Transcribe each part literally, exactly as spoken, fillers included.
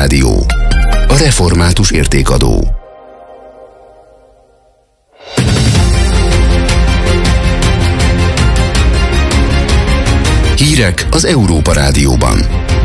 Rádió. A református értékadó. Hírek az Európa Rádióban.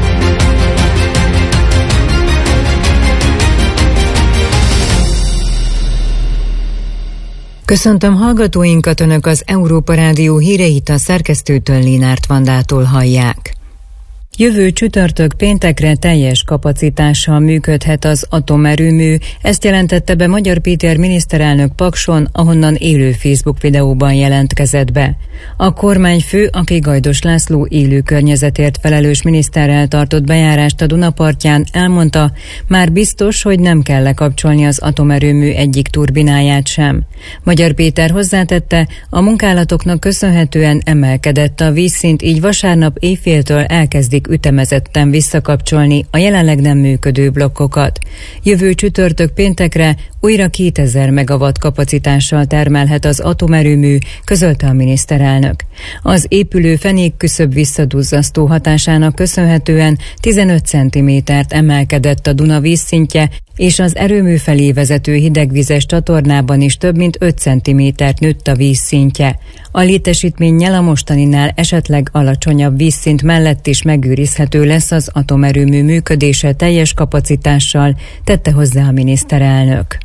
Köszöntöm hallgatóinkat, Önök az Európa Rádió híreit a szerkesztőtől, Lénárt Vandától hallják. Jövő csütörtök péntekre teljes kapacitással működhet az atomerőmű, ezt jelentette be Magyar Péter miniszterelnök Pakson, ahonnan élő Facebook videóban jelentkezett be. A kormányfő, aki Gajdos László élő környezetért felelős miniszterrel tartott bejárást a Dunapartján, elmondta, már biztos, hogy nem kell lekapcsolni az atomerőmű egyik turbináját sem. Magyar Péter hozzátette, a munkálatoknak köszönhetően emelkedett a vízszint, így vasárnap éjféltől elkezdik ütemezetten visszakapcsolni a jelenleg nem működő blokkokat. Jövő csütörtök péntekre újra kétezer megawatt kapacitással termelhet az atomerőmű, közölte a miniszterelnök. Az épülő fenékküszöb visszaduzzasztó hatásának köszönhetően tizenöt centimétert emelkedett a Duna vízszintje, és az erőmű felé vezető hidegvizes csatornában is több mint öt centimétert nőtt a vízszintje. A létesítménnyel a mostaninál esetleg alacsonyabb vízszint mellett is megőrizhető lesz az atomerőmű működése teljes kapacitással, tette hozzá a miniszterelnök.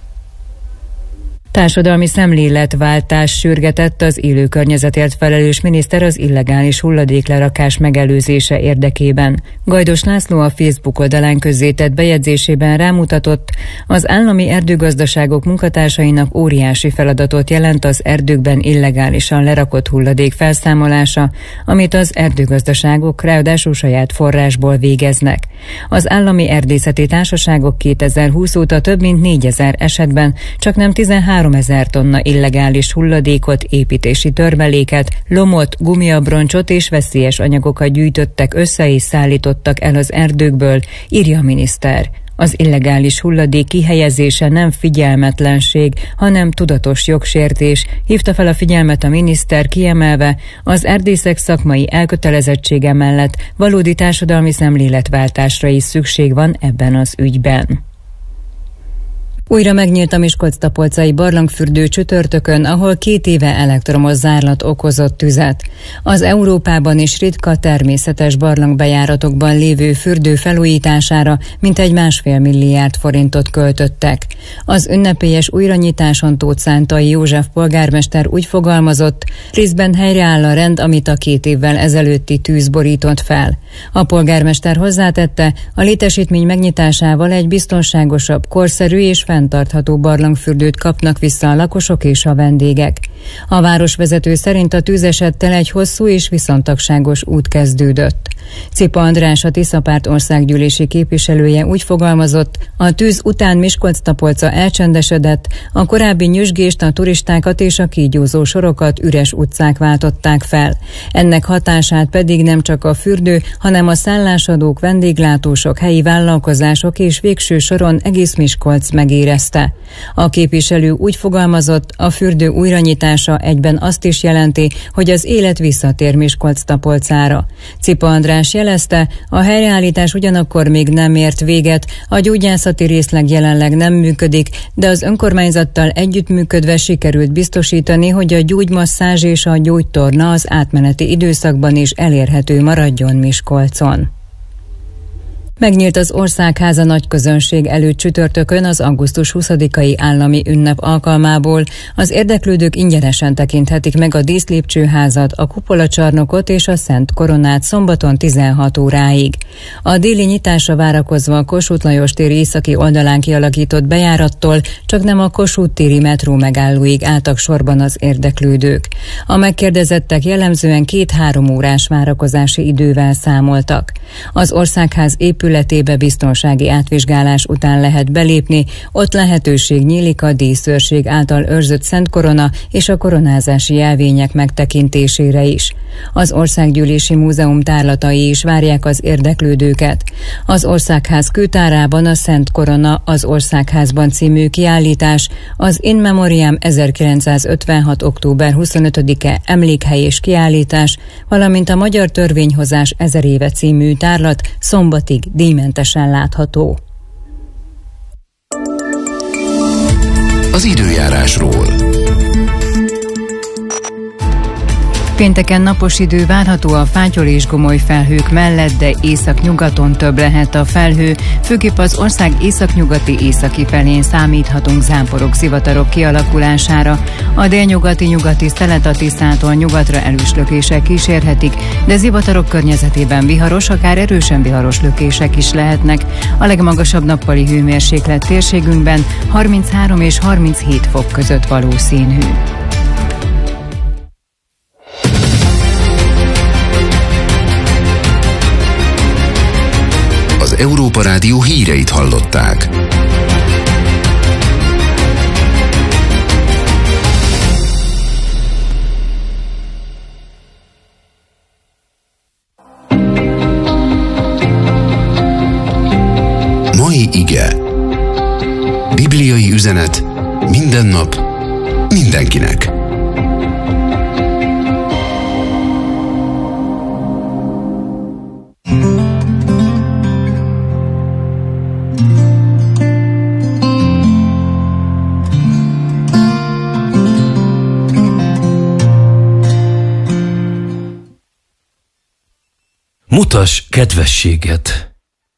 Társadalmi szemléletváltás sürgetett az élő környezetért felelős miniszter az illegális hulladéklerakás megelőzése érdekében. Gajdos László a Facebook oldalán közzétett bejegyzésében rámutatott, az állami erdőgazdaságok munkatársainak óriási feladatot jelent az erdőkben illegálisan lerakott hulladék felszámolása, amit az erdőgazdaságok ráadásul saját forrásból végeznek. Az állami erdészeti társaságok kétezer-húsz óta több mint négyezer esetben csaknem tizenhárom ezer tonna illegális hulladékot, építési törmeléket, lomot, gumiabroncsot és veszélyes anyagokat gyűjtöttek össze és szállítottak el az erdőkből, írja a miniszter. Az illegális hulladék kihelyezése nem figyelmetlenség, hanem tudatos jogsértés, hívta fel a figyelmet a miniszter, kiemelve, az erdészek szakmai elkötelezettsége mellett valódi társadalmi szemléletváltásra is szükség van ebben az ügyben. Újra megnyílt a Miskolc-Tapolcai barlangfürdő csütörtökön, ahol két éve elektromos zárlat okozott tüzet. Az Európában is ritka természetes barlangbejáratokban lévő fürdő felújítására mintegy másfél milliárd forintot költöttek. Az ünnepélyes újranyitáson Tóth Szántai József polgármester úgy fogalmazott, részben helyreáll a rend, amit a két évvel ezelőtti tűz borított fel. A polgármester hozzátette, a létesítmény megnyitásával egy biztonságosabb, korszerű és fenntartható barlangfürdőt kapnak vissza a lakosok és a vendégek. A városvezető szerint a tűzesettel egy hosszú és viszontagságos út kezdődött. Cipa András, a Tiszapárt országgyűlési képviselője úgy fogalmazott, a tűz után Miskolc-Tapolca elcsendesedett, a korábbi nyüzsgést, a turistákat és a kígyózó sorokat üres utcák váltották fel. Ennek hatását pedig nem csak a fürdő, hanem a szállásadók, vendéglátósok, helyi vállalkozások és végső soron egész Miskolc megérezte. A képviselő úgy fogalmazott, a fürdő újranyitása egyben azt is jelenti, hogy az élet visszatér Miskolc-Tapolcára. Cipa András jelezte, a helyreállítás ugyanakkor még nem ért véget, a gyógyászati részleg jelenleg nem működik, de az önkormányzattal együttműködve sikerült biztosítani, hogy a gyógymasszázs és a gyógytorna az átmeneti időszakban is elérhető maradjon Miskolcon. Megnyílt az Országháza nagy közönség előtt csütörtökön az augusztus huszadikai állami ünnep alkalmából. Az érdeklődők ingyenesen tekinthetik meg a díszlépcsőházat, a kupolacsarnokot és a Szent Koronát szombaton tizenhat óráig. A déli nyitásra várakozva a Kossuth Lajos tér északi oldalán kialakított bejárattól csaknem a Kossuth téri metró megállóig álltak sorban az érdeklődők. A megkérdezettek jellemzően két-három órás várakozási idővel számoltak. Az Országház épületébe biztonsági átvizsgálás után lehet belépni, ott lehetőség nyílik a díszőrség által őrzött Szent Korona és a koronázási jelvények megtekintésére is. Az Országgyűlési Múzeum tárlatai is várják az érdeklődőket. Az Országház kőtárában a Szent Korona az Országházban című kiállítás, az In Memoriam ezerkilencszázötvenhat. október huszonötödike emlékhely és kiállítás, valamint a Magyar Törvényhozás ezer éve című tárlat szombatig díjmentesen látható. az időjárásról. Pénteken napos idő várható a fátyol és gomoly felhők mellett, de északnyugaton több lehet a felhő, főképp az ország északnyugati északi felén számíthatunk záporok, zivatarok kialakulására. A délnyugati nyugati szelet a Tiszától nyugatra erős lökések kísérhetik, de zivatarok környezetében viharos, akár erősen viharos lökések is lehetnek. A legmagasabb nappali hőmérséklet térségünkben harminchárom és harminchét fok között valószínű. Az Európa Rádió híreit hallották. Mai ige. Bibliai üzenet minden nap, mindenkinek. Mutass kedvességet.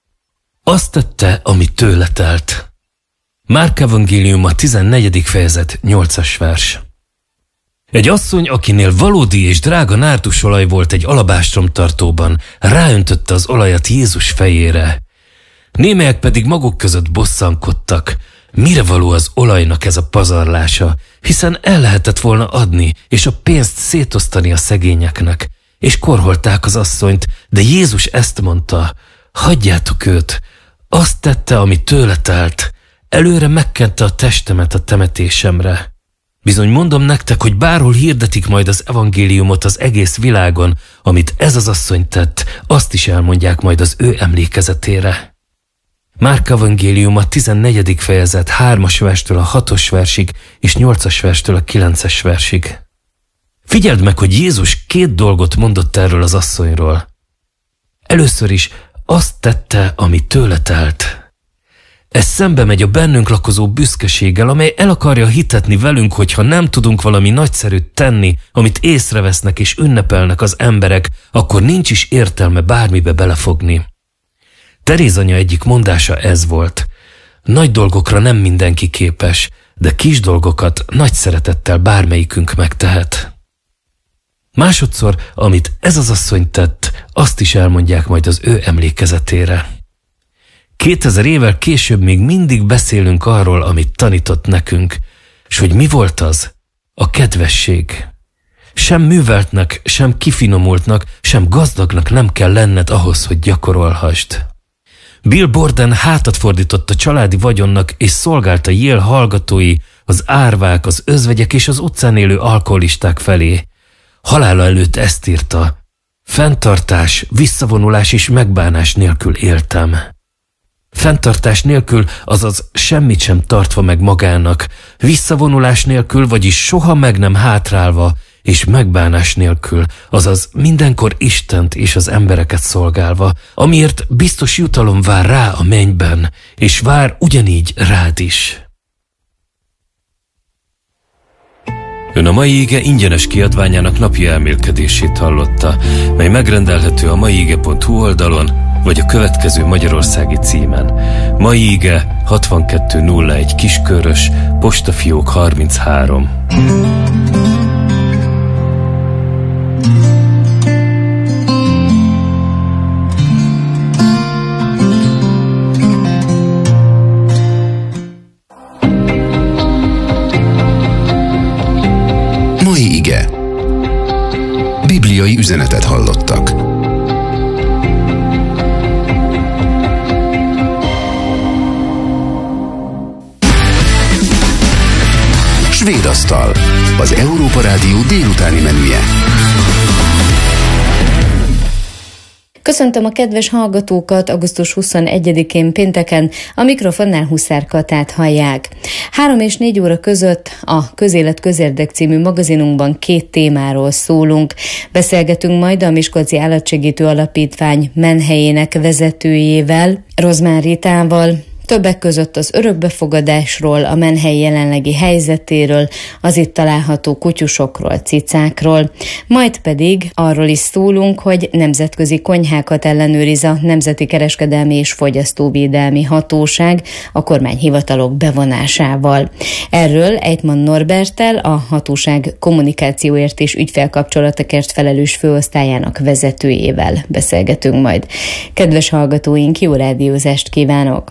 Azt tette, ami tőle telt. Márk evangéliuma tizennegyedik fejezet nyolcas vers. Egy asszony, akinél valódi és drága nárdusolaj volt egy alabástromtartóban, ráöntötte az olajat Jézus fejére. Némelyek pedig maguk között bosszankodtak. Mire való az olajnak ez a pazarlása, hiszen el lehetett volna adni, és a pénzt szétosztani a szegényeknek. És korholták az asszonyt, de Jézus ezt mondta: hagyjátok őt, azt tette, ami tőle telt, előre megkente a testemet a temetésemre. Bizony mondom nektek, hogy bárhol hirdetik majd az evangéliumot az egész világon, amit ez az asszony tett, azt is elmondják majd az ő emlékezetére. Márk evangéliuma tizennegyedik fejezet hármas verstől a hatos versig és nyolcas verstől a kilences versig. Figyeld meg, hogy Jézus két dolgot mondott erről az asszonyról. Először is azt tette, ami tőle telt. Ez szembe megy a bennünk lakozó büszkeséggel, amely el akarja hitetni velünk, hogy ha nem tudunk valami nagyszerűt tenni, amit észrevesznek és ünnepelnek az emberek, akkor nincs is értelme bármibe belefogni. Teréz anya egyik mondása ez volt: nagy dolgokra nem mindenki képes, de kis dolgokat nagy szeretettel bármelyikünk megtehet. Másodszor, amit ez az asszony tett, azt is elmondják majd az ő emlékezetére. Kétezer évvel később még mindig beszélünk arról, amit tanított nekünk, s hogy mi volt az? A kedvesség. Sem műveltnek, sem kifinomultnak, sem gazdagnak nem kell lenned ahhoz, hogy gyakorolhassd. Bill Borden hátat fordított a családi vagyonnak, és szolgálta Yale hallgatói, az árvák, az özvegyek és az utcán élő alkoholisták felé. Halála előtt ezt írta: fenntartás, visszavonulás és megbánás nélkül éltem. Fenntartás nélkül, azaz semmit sem tartva meg magának, visszavonulás nélkül, vagyis soha meg nem hátrálva, és megbánás nélkül, azaz mindenkor Istent és az embereket szolgálva, amiért biztos jutalom vár rá a mennyben, és vár ugyanígy rád is. Ön a mai ige ingyenes kiadványának napi elmélkedését hallotta, mely megrendelhető a maige pont hu oldalon, vagy a következő magyarországi címen. Mai ige hatvankettő nulla egy Kiskörös, postafiók harminchárom. Mai ige. Bibliai üzenetet hallottak. Svédasztal. Az Európa Rádió délutáni menüje. Köszöntöm a kedves hallgatókat, augusztus huszonegyedikén pénteken, a mikrofonnál Huszár Katát hallják. Három és négy óra között a Közélet Közérdek című magazinunkban két témáról szólunk. Beszélgetünk majd a Miskolci Állatsegítő Alapítvány menhelyének vezetőjével, Rozmán Ritával. Többek között az örökbefogadásról, a menhely jelenlegi helyzetéről, az itt található kutyusokról, cicákról, majd pedig arról is szólunk, hogy nemzetközi konyhákat ellenőriz a Nemzeti Kereskedelmi és Fogyasztóvédelmi Hatóság a kormányhivatalok bevonásával. Erről Ejtman Norberttel, a hatóság kommunikációért és ügyfélkapcsolatokért felelős főosztályának vezetőjével beszélgetünk majd. Kedves hallgatóink, jó rádiózást kívánok!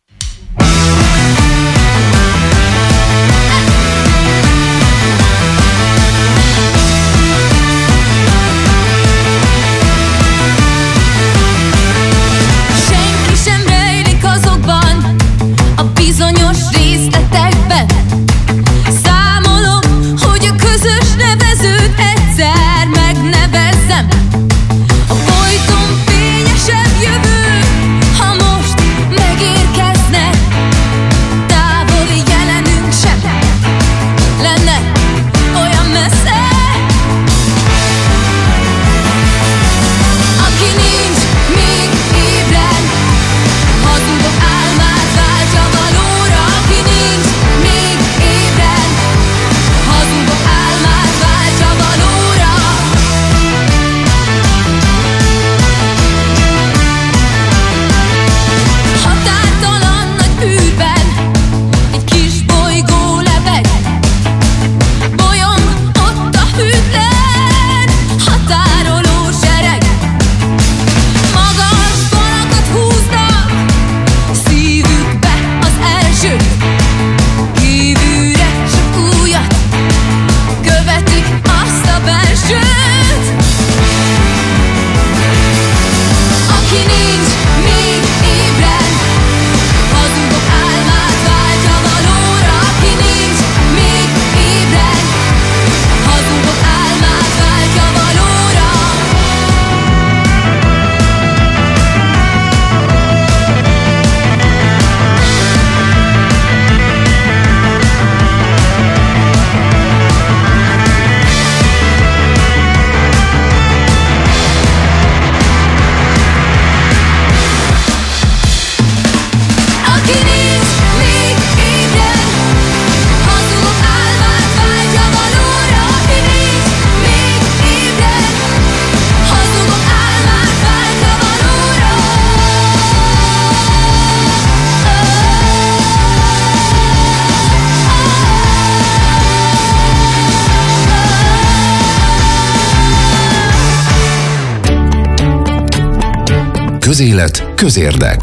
Közélet, közérdek.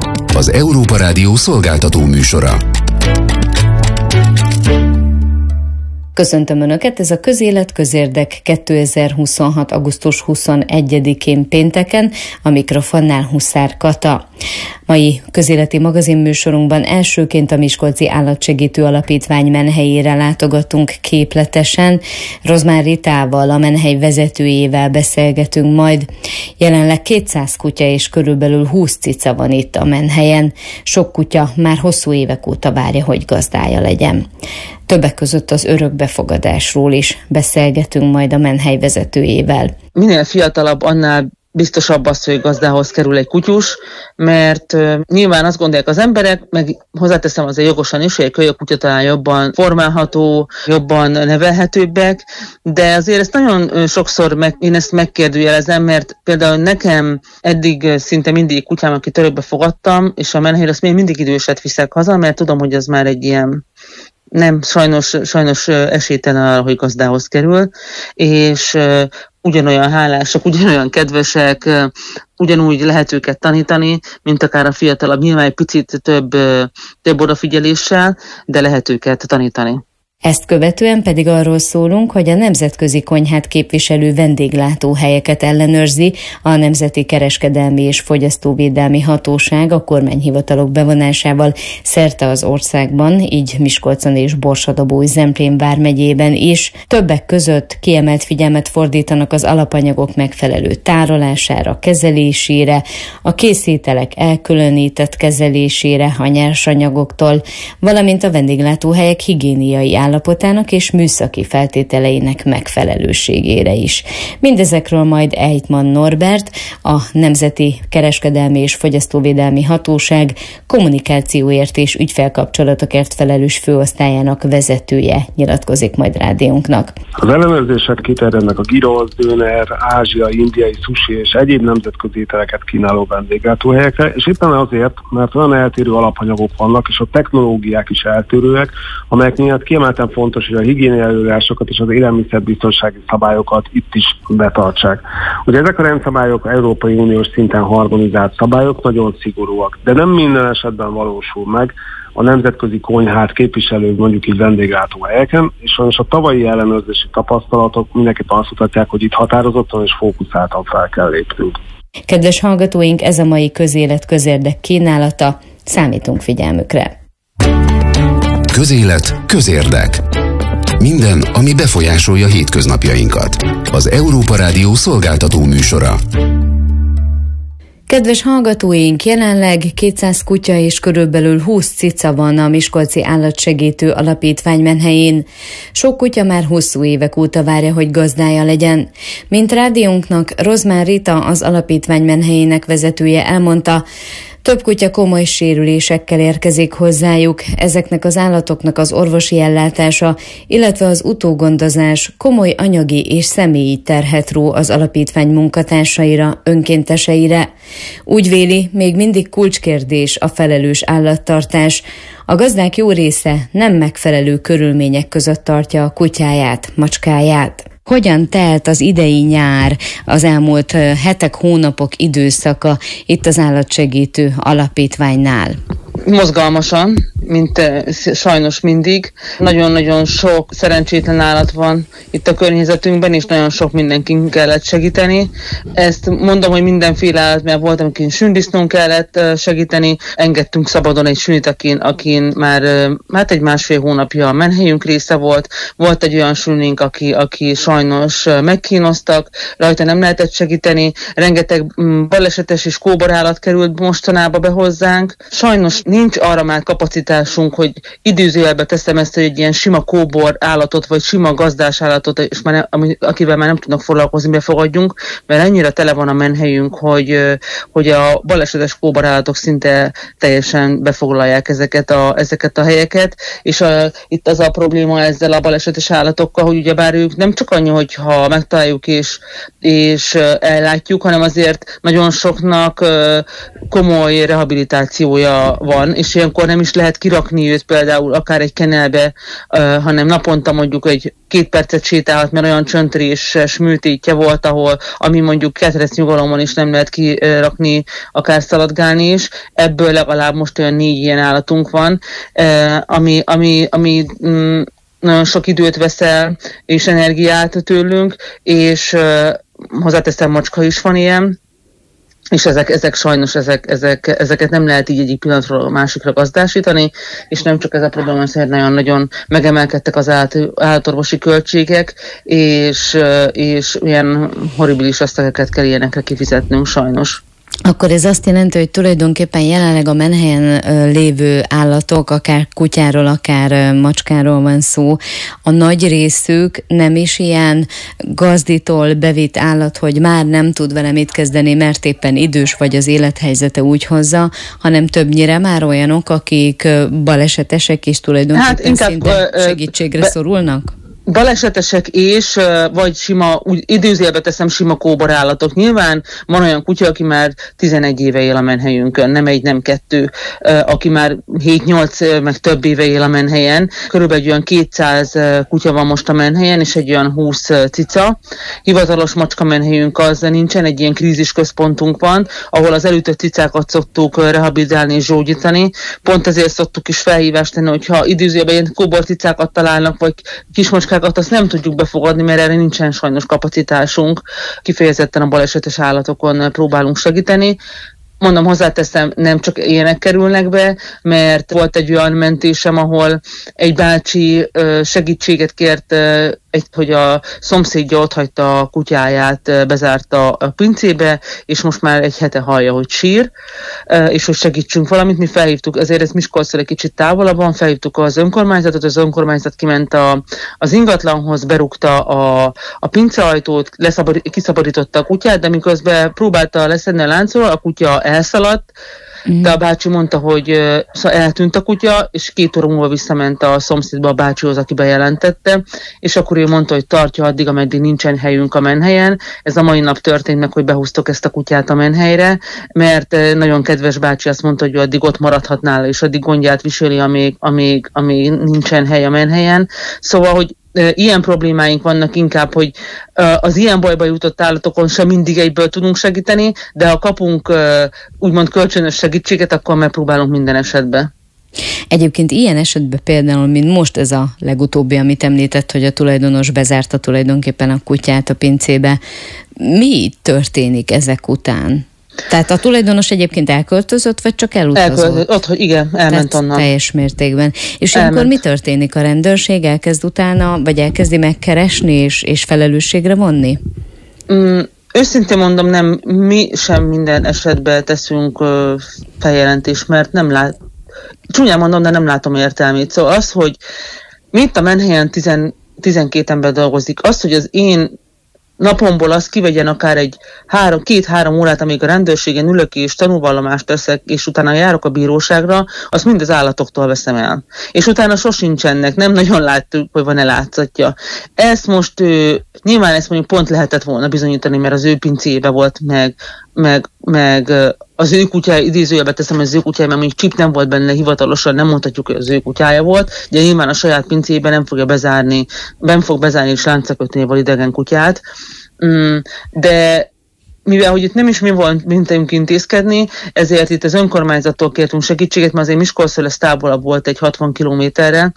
Az Európa Rádió szolgáltató műsora. Köszöntöm Önöket, ez a Közélet, közérdek kétezer-huszonhat. augusztus huszonegyedikén pénteken, a mikrofonnál Huszár Kata. Mai közéleti magazinműsorunkban elsőként a Miskolci Állatsegítő Alapítvány menhelyére látogatunk képletesen. Rozmár Ritával, a menhely vezetőjével beszélgetünk majd. Jelenleg kétszáz kutya és körülbelül húsz cica van itt a menhelyen. Sok kutya már hosszú évek óta várja, hogy gazdája legyen. Többek között az örökbefogadásról is beszélgetünk majd a menhely vezetőjével. Minél fiatalabb, annál biztosabb az, hogy gazdához kerül egy kutyus, mert uh, nyilván azt gondolják az emberek, meg hozzáteszem azért jogosan is, hogy egy kölyökkutya talán jobban formálható, jobban nevelhetőbbek, de azért ezt nagyon uh, sokszor meg, én ezt megkérdőjelezem, mert például nekem eddig uh, szinte mindig kutyám, akit örökbe fogadtam, és a menhelyre azt még mindig időset viszek haza, mert tudom, hogy az már egy ilyen nem, sajnos, sajnos esélytelen arra, hogy gazdához kerül, és uh, ugyanolyan hálásak, ugyanolyan kedvesek, uh, ugyanúgy lehet őket tanítani, mint akár a fiatalabb, nyilván egy picit több, uh, több odafigyeléssel, de lehet őket tanítani. Ezt követően pedig arról szólunk, hogy a nemzetközi konyhát képviselő vendéglátóhelyeket ellenőrzi a Nemzeti Kereskedelmi és Fogyasztóvédelmi Hatóság a kormányhivatalok bevonásával szerte az országban, így Miskolcon és Borsod-Abaúj-Zemplén vármegyében is. Többek között kiemelt figyelmet fordítanak az alapanyagok megfelelő tárolására, kezelésére, a készételek elkülönített kezelésére a nyersanyagoktól, valamint a vendéglátóhelyek higiéniai állapotának és műszaki feltételeinek megfelelőségére is. Mindezekről majd Ejtman Norbert, a Nemzeti Kereskedelmi és Fogyasztóvédelmi Hatóság kommunikációért és ügyfélkapcsolatokért felelős főosztályának vezetője nyilatkozik majd rádiónknak. Az ellenőrzések kiterjednek a gyrosz, döner, ázsiai, indiai, sushi és egyéb nemzetközi ételeket kínáló vendéglátóhelyekre, és éppen azért, mert olyan eltérő alapanyagok vannak, és a technológiák is eltérőek, amelyek miatt kiemelten fontos, hogy a higiéniai előírásokat és az élelmiszerbiztonsági szabályokat itt is betartsák. Ugye ezek a rendszabályok Európai Uniós szinten harmonizált szabályok, nagyon szigorúak, de nem minden esetben valósul meg a nemzetközi konyhát képviselő, mondjuk így vendéglátóhelyeken, és sajnos a tavalyi ellenőrzési tapasztalatok mindenképpen azt mutatják, hogy itt határozottan és fókuszáltan fel kell lépnünk. Kedves hallgatóink, ez a mai Közélet közérdek kínálata, számítunk figyelmükre. Közélet közérdek. Minden, ami befolyásolja hétköznapjainkat. Az Európa Rádió szolgáltató műsora. Kedves hallgatóink, jelenleg kétszáz kutya és körülbelül húsz cica van a Miskolci Állatsegítő Alapítvány menhelyén. Sok kutya már hosszú évek óta várja, hogy gazdája legyen. Mint rádiónknak Rozmán Rita, az alapítvány menhelyének vezetője elmondta, több kutya komoly sérülésekkel érkezik hozzájuk, ezeknek az állatoknak az orvosi ellátása, illetve az utógondozás komoly anyagi és személyi terhet ró az alapítvány munkatársaira, önkénteseire. Úgy véli, még mindig kulcskérdés a felelős állattartás. A gazdák jó része nem megfelelő körülmények között tartja a kutyáját, macskáját. Hogyan telt az idei nyár, az elmúlt hetek, hónapok időszaka itt az Állatsegítő Alapítványnál? Mozgalmasan, mint sajnos mindig. Nagyon-nagyon sok szerencsétlen állat van itt a környezetünkben, és nagyon sok mindenkin kellett segíteni. Ezt mondom, hogy mindenféle állat, mert volt, akin sündisznón kellett segíteni. Engedtünk szabadon egy sünit, akin, akin már hát egy másfél hónapja a menhelyünk része volt. Volt egy olyan sünink, aki, aki sajnos megkínoztak, rajta nem lehetett segíteni. Rengeteg balesetes és kóborállat került mostanában be hozzánk. Sajnos nincs arra már kapacitásunk, hogy időzőjelbe teszem ezt, hogy egy ilyen sima kóbor állatot, vagy sima gazdás állatot, és már ne, akivel már nem tudnak foglalkozni, befogadjunk, mert annyira tele van a menhelyünk, hogy, hogy a balesetes kóbor állatok szinte teljesen befoglalják ezeket a, ezeket a helyeket, és a, itt az a probléma ezzel a balesetes állatokkal, hogy ugyebár ők nem csak annyi, hogyha megtaláljuk és, és ellátjuk, hanem azért nagyon soknak komoly rehabilitációja van, és ilyenkor nem is lehet kirakni őt például akár egy kenelbe, uh, hanem naponta mondjuk egy két percet sétálhat, mert olyan csöntéses műtétje volt, ahol, ami mondjuk ketrec nyugalomon is nem lehet kirakni, akár szaladgálni is. Ebből legalább most olyan négy ilyen állatunk van, uh, ami, ami, ami um, nagyon sok időt vesz el, és energiát tőlünk, és uh, hozzáteszem, macska is van ilyen, és ezek, ezek sajnos, ezek, ezek, ezeket nem lehet így egyik pillanatról a másikra gazdásítani, és nem csak ez a probléma, szerint nagyon-nagyon megemelkedtek az állat, állatorvosi költségek, és, és ilyen horribilis összegeket kell ilyenekre kifizetnünk sajnos. Akkor ez azt jelenti, hogy tulajdonképpen jelenleg a menhelyen lévő állatok, akár kutyáról, akár macskáról van szó, a nagy részük nem is ilyen gazditól bevitt állat, hogy már nem tud vele mit kezdeni, mert éppen idős vagy az élethelyzete úgy hozza, hanem többnyire már olyanok, akik balesetesek és tulajdonképpen hát inkább, szinte segítségre be... szorulnak? Balesetesek és, vagy sima, úgy időzélbe teszem, sima kóborállatok. Nyilván van olyan kutya, aki már tizenegy éve él a menhelyünkön, nem egy, nem kettő, aki már hét-nyolc, meg több éve él a menhelyen. Körülbelül olyan kétszáz kutya van most a menhelyen, és egy olyan húsz cica. Hivatalos macska menhelyünk az nincsen, egy ilyen krízisközpontunk van, ahol az elütött cicákat szoktuk rehabilitálni és zsógyítani. Pont ezért szoktuk is felhívást tenni, hogyha időzélben ilyen kóborcicákat találnak, vagy kismacskákat, azt nem tudjuk befogadni, mert erre nincsen sajnos kapacitásunk. Kifejezetten a balesetes állatokon próbálunk segíteni. Mondom, hozzáteszem, nem csak ilyenek kerülnek be, mert volt egy olyan mentésem, ahol egy bácsi segítséget kért egy, hogy a szomszédja otthagyta a kutyáját, bezárta a pincébe, és most már egy hete hallja, hogy sír, és hogy segítsünk valamit. Mi felhívtuk, azért ez Miskolctól egy kicsit távolabban, felhívtuk az önkormányzatot, az önkormányzat kiment a, az ingatlanhoz, berúgta a, a pinceajtót, leszabad, kiszabadította a kutyát, de miközben próbálta leszedni a láncolót, a kutya elszaladt, de a bácsi mondta, hogy eltűnt a kutya, és két óra múlva visszament a szomszédba a bácsihoz, aki bejelentette, és akkor ő mondta, hogy tartja addig, ameddig nincsen helyünk a menhelyen. Ez a mai nap történt meg, hogy behúztok ezt a kutyát a menhelyre, mert nagyon kedves bácsi azt mondta, hogy ő addig ott maradhat nála, és addig gondját viseli, amíg, amíg, amíg nincsen hely a menhelyen. Szóval, hogy ilyen problémáink vannak inkább, hogy az ilyen bajba jutott állatokon sem mindig egyből tudunk segíteni, de ha kapunk úgymond kölcsönös segítséget, akkor megpróbálunk minden esetben. Egyébként ilyen esetben például, mint most ez a legutóbbi, amit említett, hogy a tulajdonos bezárta tulajdonképpen a kutyát a pincébe, mi történik ezek után? Tehát a tulajdonos egyébként elköltözött, vagy csak elutazott? Elköltözött, ott, hogy igen, elment Tehát onnan. Teljes mértékben. És elment. ilyenkor mi történik? A rendőrség elkezd utána, vagy elkezdi megkeresni és, és felelősségre vonni? Mm, őszintén mondom, nem, mi sem minden esetben teszünk uh, feljelentést, mert nem lát, csúnyán mondom, de nem látom értelmét. Szóval az, hogy mi itt a menhelyen tizenkét ember dolgozik, az, hogy az én napomból azt kivegyen akár egy három, két-három órát, amíg a rendőrségen ülök és tanúvallomást teszek, és utána járok a bíróságra, azt mind az állatoktól veszem el. És utána sosincsenek, nem nagyon látjuk, hogy van-e látszatja. Ezt most ő, nyilván ezt mondjuk pont lehetett volna bizonyítani, mert az ő pincébe volt, meg, meg, meg az ő kutyája, idézőjelbe teszem, hogy az ő kutyája, mert mondjuk csip nem volt benne hivatalosan, nem mondhatjuk, hogy az ő kutyája volt, de nyilván a saját pincébe nem fogja bezárni, ben fog bezárni és láncakötnéval idegen kutyát. De mivel hogy itt nem is mi volt, mint intézkedni, ezért itt az önkormányzattól kértünk segítséget, mert azért Miskolctól ez távolabb volt egy hatvan kilométerre.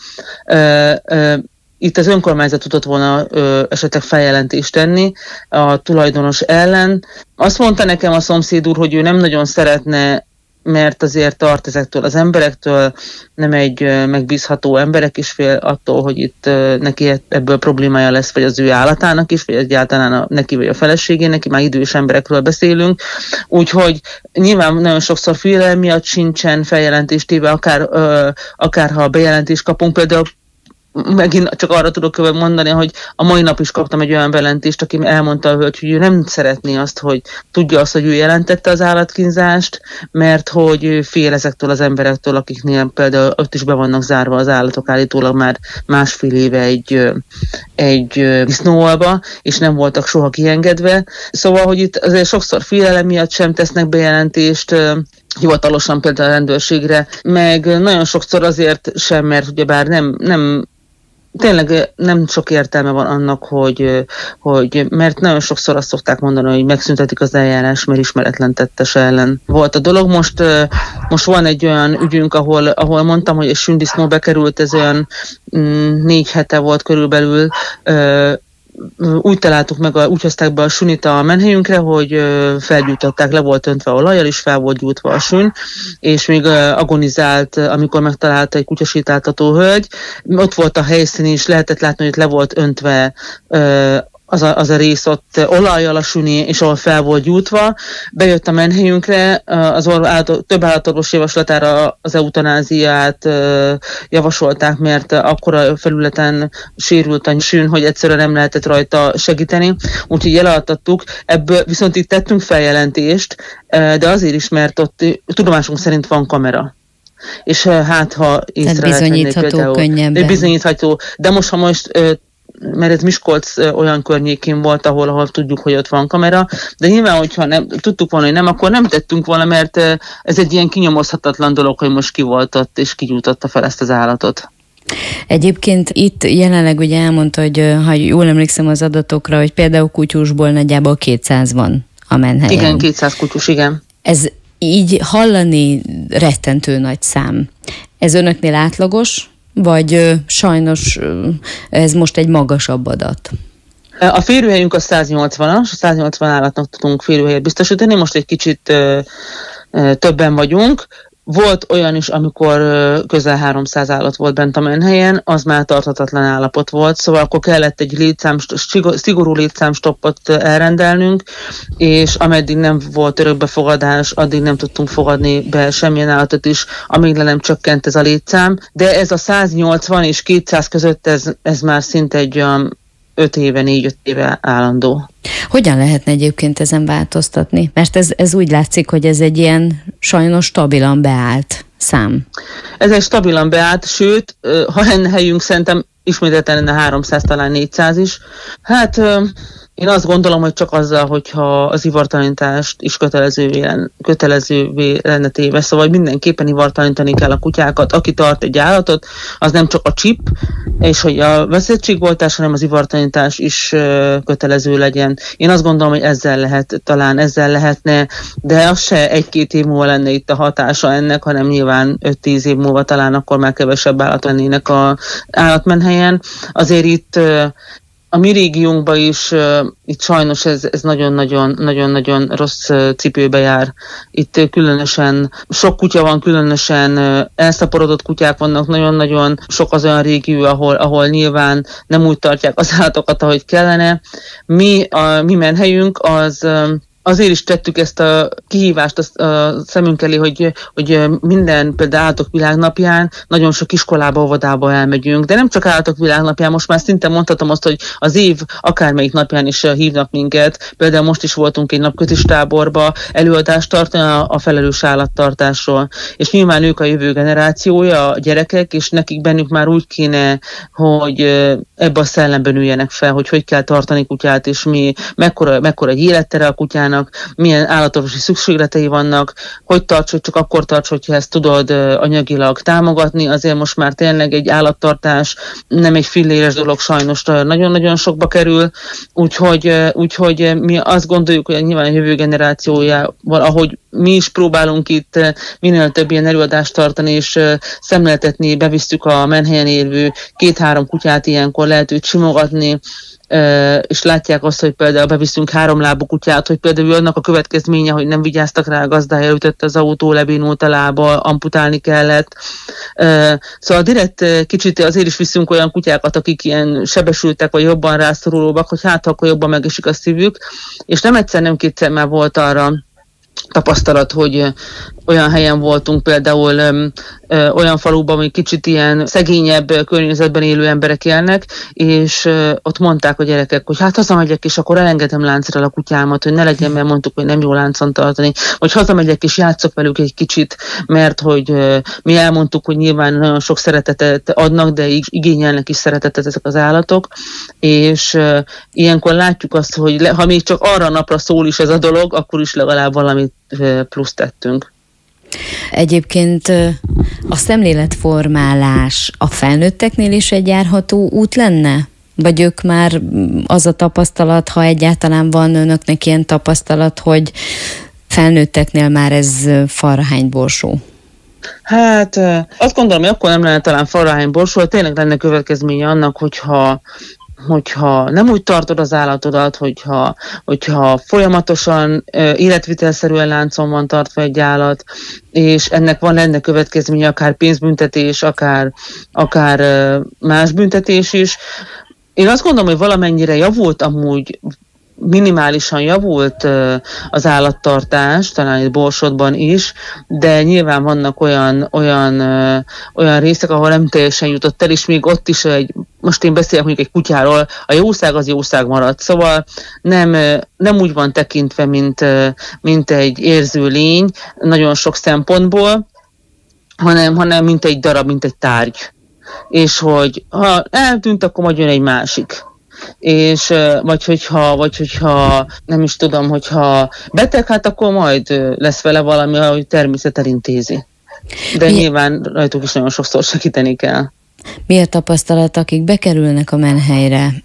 Itt az önkormányzat tudott volna ö, esetleg feljelentést tenni a tulajdonos ellen. Azt mondta nekem a szomszéd úr, hogy ő nem nagyon szeretne, mert azért tart ezektől az emberektől, nem egy ö, megbízható emberek is fél attól, hogy itt ö, neki ebből problémája lesz, vagy az ő állatának is, vagy egyáltalán a, neki vagy a feleségének, neki már idős emberekről beszélünk. Úgyhogy nyilván nagyon sokszor félelem miatt sincsen feljelentést téve, akár, ö, akár ha bejelentést kapunk, például megint csak arra tudok mondani, hogy a mai nap is kaptam egy olyan bejelentést, aki elmondta a hölgy, hogy ő nem szeretné azt, hogy tudja azt, hogy ő jelentette az állatkínzást, mert hogy fél ezektől az emberektől, akiknél például ott is be vannak zárva az állatok állítólag már másfél éve egy, egy disznóolba, és nem voltak soha kiengedve. Szóval, hogy itt azért sokszor félelem miatt sem tesznek bejelentést, hivatalosan például a rendőrségre, meg nagyon sokszor azért sem, mert ugyebár nem, nem tényleg nem sok értelme van annak, hogy, hogy mert nagyon sokszor azt szokták mondani, hogy megszüntetik az eljárás, mert ismeretlen tettes ellen volt a dolog. Most, most van egy olyan ügyünk, ahol, ahol mondtam, hogy egy sündisznó bekerült, ez olyan mm, négy hete volt körülbelül, úgy találtuk meg, a, úgy hozták be a sünit a menhelyünkre, hogy felgyújtották, le volt öntve olajjal, és fel volt gyújtva a sün, és még agonizált, amikor megtalálta egy kutyasétáltató hölgy. Ott volt a helyszín is, lehetett látni, hogy le volt öntve az a, az a rész ott olajjal a süni, és ahol fel volt gyújtva. Bejött a menhelyünkre, az orv, több állatorvos javaslatára az eutanáziát javasolták, mert akkora felületen sérült a sün, hogy egyszerűen nem lehetett rajta segíteni. Úgyhogy eladtattuk. Ebből viszont itt tettünk feljelentést, de azért is, mert ott tudomásunk szerint van kamera. És hát ha észre bizonyítható könnyebben. Bizonyítható. De most, ha most mert ez Miskolc olyan környékén volt, ahol, ahol tudjuk, hogy ott van kamera, de nyilván, hogyha nem, tudtuk volna, hogy nem, akkor nem tettünk volna, mert ez egy ilyen kinyomozhatatlan dolog, hogy most ki volt ott, és kigyújtotta fel ezt az állatot. Egyébként itt jelenleg ugye elmondta, hogy ha jól emlékszem az adatokra, hogy például kutyusból nagyjából kétszáz van a menhelyen. Igen, kétszáz kutyus, igen. Ez így hallani rettentő nagy szám. Ez önöknél átlagos? Vagy ö, sajnos ö, ez most egy magasabb adat? A férőhelyünk a száznyolcvanas, a száznyolcvan állatnak tudunk férőhelyet biztosítani, most egy kicsit ö, ö, többen vagyunk. Volt olyan is, amikor közel háromszáz állat volt bent a menhelyen, az már tarthatatlan állapot volt, szóval akkor kellett egy létszám, szigorú létszámstoppot elrendelnünk, és ameddig nem volt örökbefogadás, addig nem tudtunk fogadni be semmilyen állatot is, amíg le nem csökkent ez a létszám, de ez a száznyolcvan és kétszáz között ez, ez már szinte egy olyan öt éve, négy-öt éve állandó. Hogyan lehetne egyébként ezen változtatni? Mert ez, ez úgy látszik, hogy ez egy ilyen sajnos stabilan beállt szám. Ez egy stabilan beállt, sőt, ha lenne helyünk, szerintem ismételten lenne háromszáz, talán négyszáz is. Hát én azt gondolom, hogy csak azzal, hogyha az ivartalanítást is kötelezővé, kötelezővé lenne téve, szóval mindenképpen ivartalanítani kell a kutyákat. Aki tart egy állatot, az nem csak a chip, és hogy a veszettségoltás, hanem az ivartalanítás is kötelező legyen. Én azt gondolom, hogy ezzel lehet, talán ezzel lehetne, de az se egy-két év múlva lenne itt a hatása ennek, hanem nyilván öt-tíz év múlva talán akkor már kevesebb állat lennének az állatmenhelyen. Azért itt a mi régiónkban is uh, itt sajnos ez, ez nagyon-nagyon, nagyon-nagyon rossz uh, cipőbe jár. Itt uh, különösen sok kutya van, különösen uh, elszaporodott kutyák vannak, nagyon-nagyon sok az olyan régió, ahol, ahol nyilván nem úgy tartják az állatokat, ahogy kellene. Mi, a mi menhelyünk az... Uh, Azért is tettük ezt a kihívást a szemünk elé, hogy, hogy minden például Állatok Világnapján nagyon sok iskolába, óvodába elmegyünk, de nem csak Állatok Világnapján, most már szinte mondhatom azt, hogy az év akármelyik napján is hívnak minket. Például most is voltunk egy napközis táborba előadást tartani a, a felelős állattartásról. És nyilván ők a jövő generációja, a gyerekek, és nekik bennük már úgy kéne, hogy ebbe a szellemben üljenek fel, hogy hogy kell tartani kutyát, és mi, mekkora, mekkora egy élettere a kutyának, milyen állatorvosi szükségletei vannak, hogy tarts, hogy csak akkor tarts, hogyha ezt tudod anyagilag támogatni. Azért most már tényleg egy állattartás nem egy filléres dolog, sajnos nagyon-nagyon sokba kerül, úgyhogy, úgyhogy mi azt gondoljuk, hogy nyilván a jövő generációjával, ahogy mi is próbálunk itt minél több ilyen előadást tartani, és szemléltetni, bevisztük a menhelyen élő két-három kutyát, ilyenkor lehet őt simogatni, és látják azt, hogy például beviszünk háromlábú kutyát, hogy például annak a következménye, hogy nem vigyáztak rá, a gazdája ütött az autó, lebénult a lába, amputálni kellett. Szóval direkt kicsit azért is viszünk olyan kutyákat, akik ilyen sebesültek, vagy jobban rászorulóbbak, hogy hát akkor jobban megesik a szívük, és nem egyszer, nem kétszer már volt arra tapasztalat, hogy olyan helyen voltunk, például ö, ö, olyan faluban, hogy kicsit ilyen szegényebb környezetben élő emberek élnek, és ö, ott mondták a gyerekek, hogy hát hazamegyek, és akkor elengedem láncra a kutyámat, hogy ne legyen, mert mondtuk, hogy nem jó láncon tartani, vagy hazamegyek, és játszok velük egy kicsit, mert hogy ö, mi elmondtuk, hogy nyilván nagyon sok szeretetet adnak, de igényelnek is szeretetet ezek az állatok, és ö, ilyenkor látjuk azt, hogy le, ha még csak arra a napra szól is ez a dolog, akkor is legalább valamit ö, plusz tettünk. Egyébként a szemléletformálás a felnőtteknél is egy járható út lenne? Vagy ők már az a tapasztalat, ha egyáltalán van önöknek ilyen tapasztalat, hogy felnőtteknél már ez falrahány borsó? Hát azt gondolom, hogy akkor nem lenne talán falrahány borsó, tényleg lenne következménye annak, hogyha hogyha nem úgy tartod az állatodat, hogyha, hogyha folyamatosan életvitelszerűen láncon van tartva egy állat, és ennek van lenne következménye, akár pénzbüntetés, akár, akár más büntetés is. Én azt gondolom, hogy valamennyire javult amúgy, minimálisan javult az állattartás, talán itt Borsodban is, de nyilván vannak olyan, olyan, olyan részek, ahol nem teljesen jutott el, és még ott is egy, most én beszélek mondjuk egy kutyáról, a jószág az jószág maradt, szóval nem, nem úgy van tekintve, mint, mint egy érző lény, nagyon sok szempontból, hanem, hanem mint egy darab, mint egy tárgy. És hogy ha eltűnt, akkor majd jön egy másik. És vagy hogyha, vagy hogyha nem is tudom, hogyha beteg, hát akkor majd lesz vele valami, ahogy természet elintézi. De Mi... nyilván rajtuk is nagyon sokszor segíteni kell. Mi a tapasztalat, akik bekerülnek a menhelyre,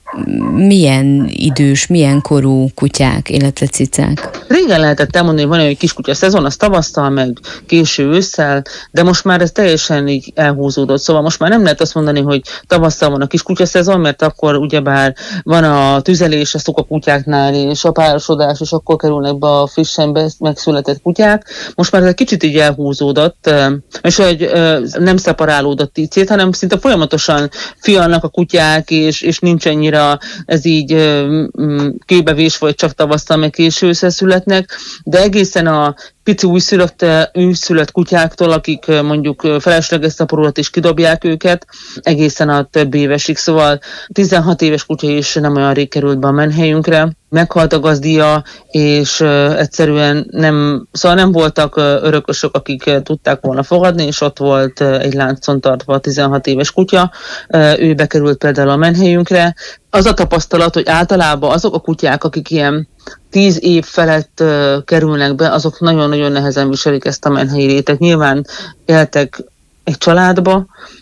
milyen idős, milyen korú kutyák, illetve cicák? Régen lehetett elmondani, hogy van olyan kiskutya szezon, az tavasztal, meg késő ősszel, de most már ez teljesen így elhúzódott. Szóval most már nem lehet azt mondani, hogy tavasszal van a kiskutya szezon, mert akkor ugyebár van a tüzelés a szokakutyáknál, és a párosodás, és akkor kerülnek be a frissen megszületett kutyák. Most már ez egy kicsit így elhúzódott, és hogy nem szeparálódott így szét, hanem szinte folyamatosan fialnak a kutyák, és, és nincs annyira ez így kőbevés, vagy csak tavasszal, meg késő ősszel születnek, de egészen a pici újszülött, újszülött kutyáktól, akik mondjuk felesleges szaporulat és kidobják őket, egészen a több évesig, szóval tizenhat éves kutya is nem olyan rég került be a menhelyünkre, meghalt a gazdia, és uh, egyszerűen nem, szóval nem voltak uh, örökösök, akik uh, tudták volna fogadni, és ott volt uh, egy láncon tartva a tizenhat éves kutya, uh, ő bekerült például a menhelyünkre. Az a tapasztalat, hogy általában azok a kutyák, akik ilyen tíz év felett uh, kerülnek be, azok nagyon-nagyon nehezen viselik ezt a menhelyi rétet. Nyilván éltek egy családba,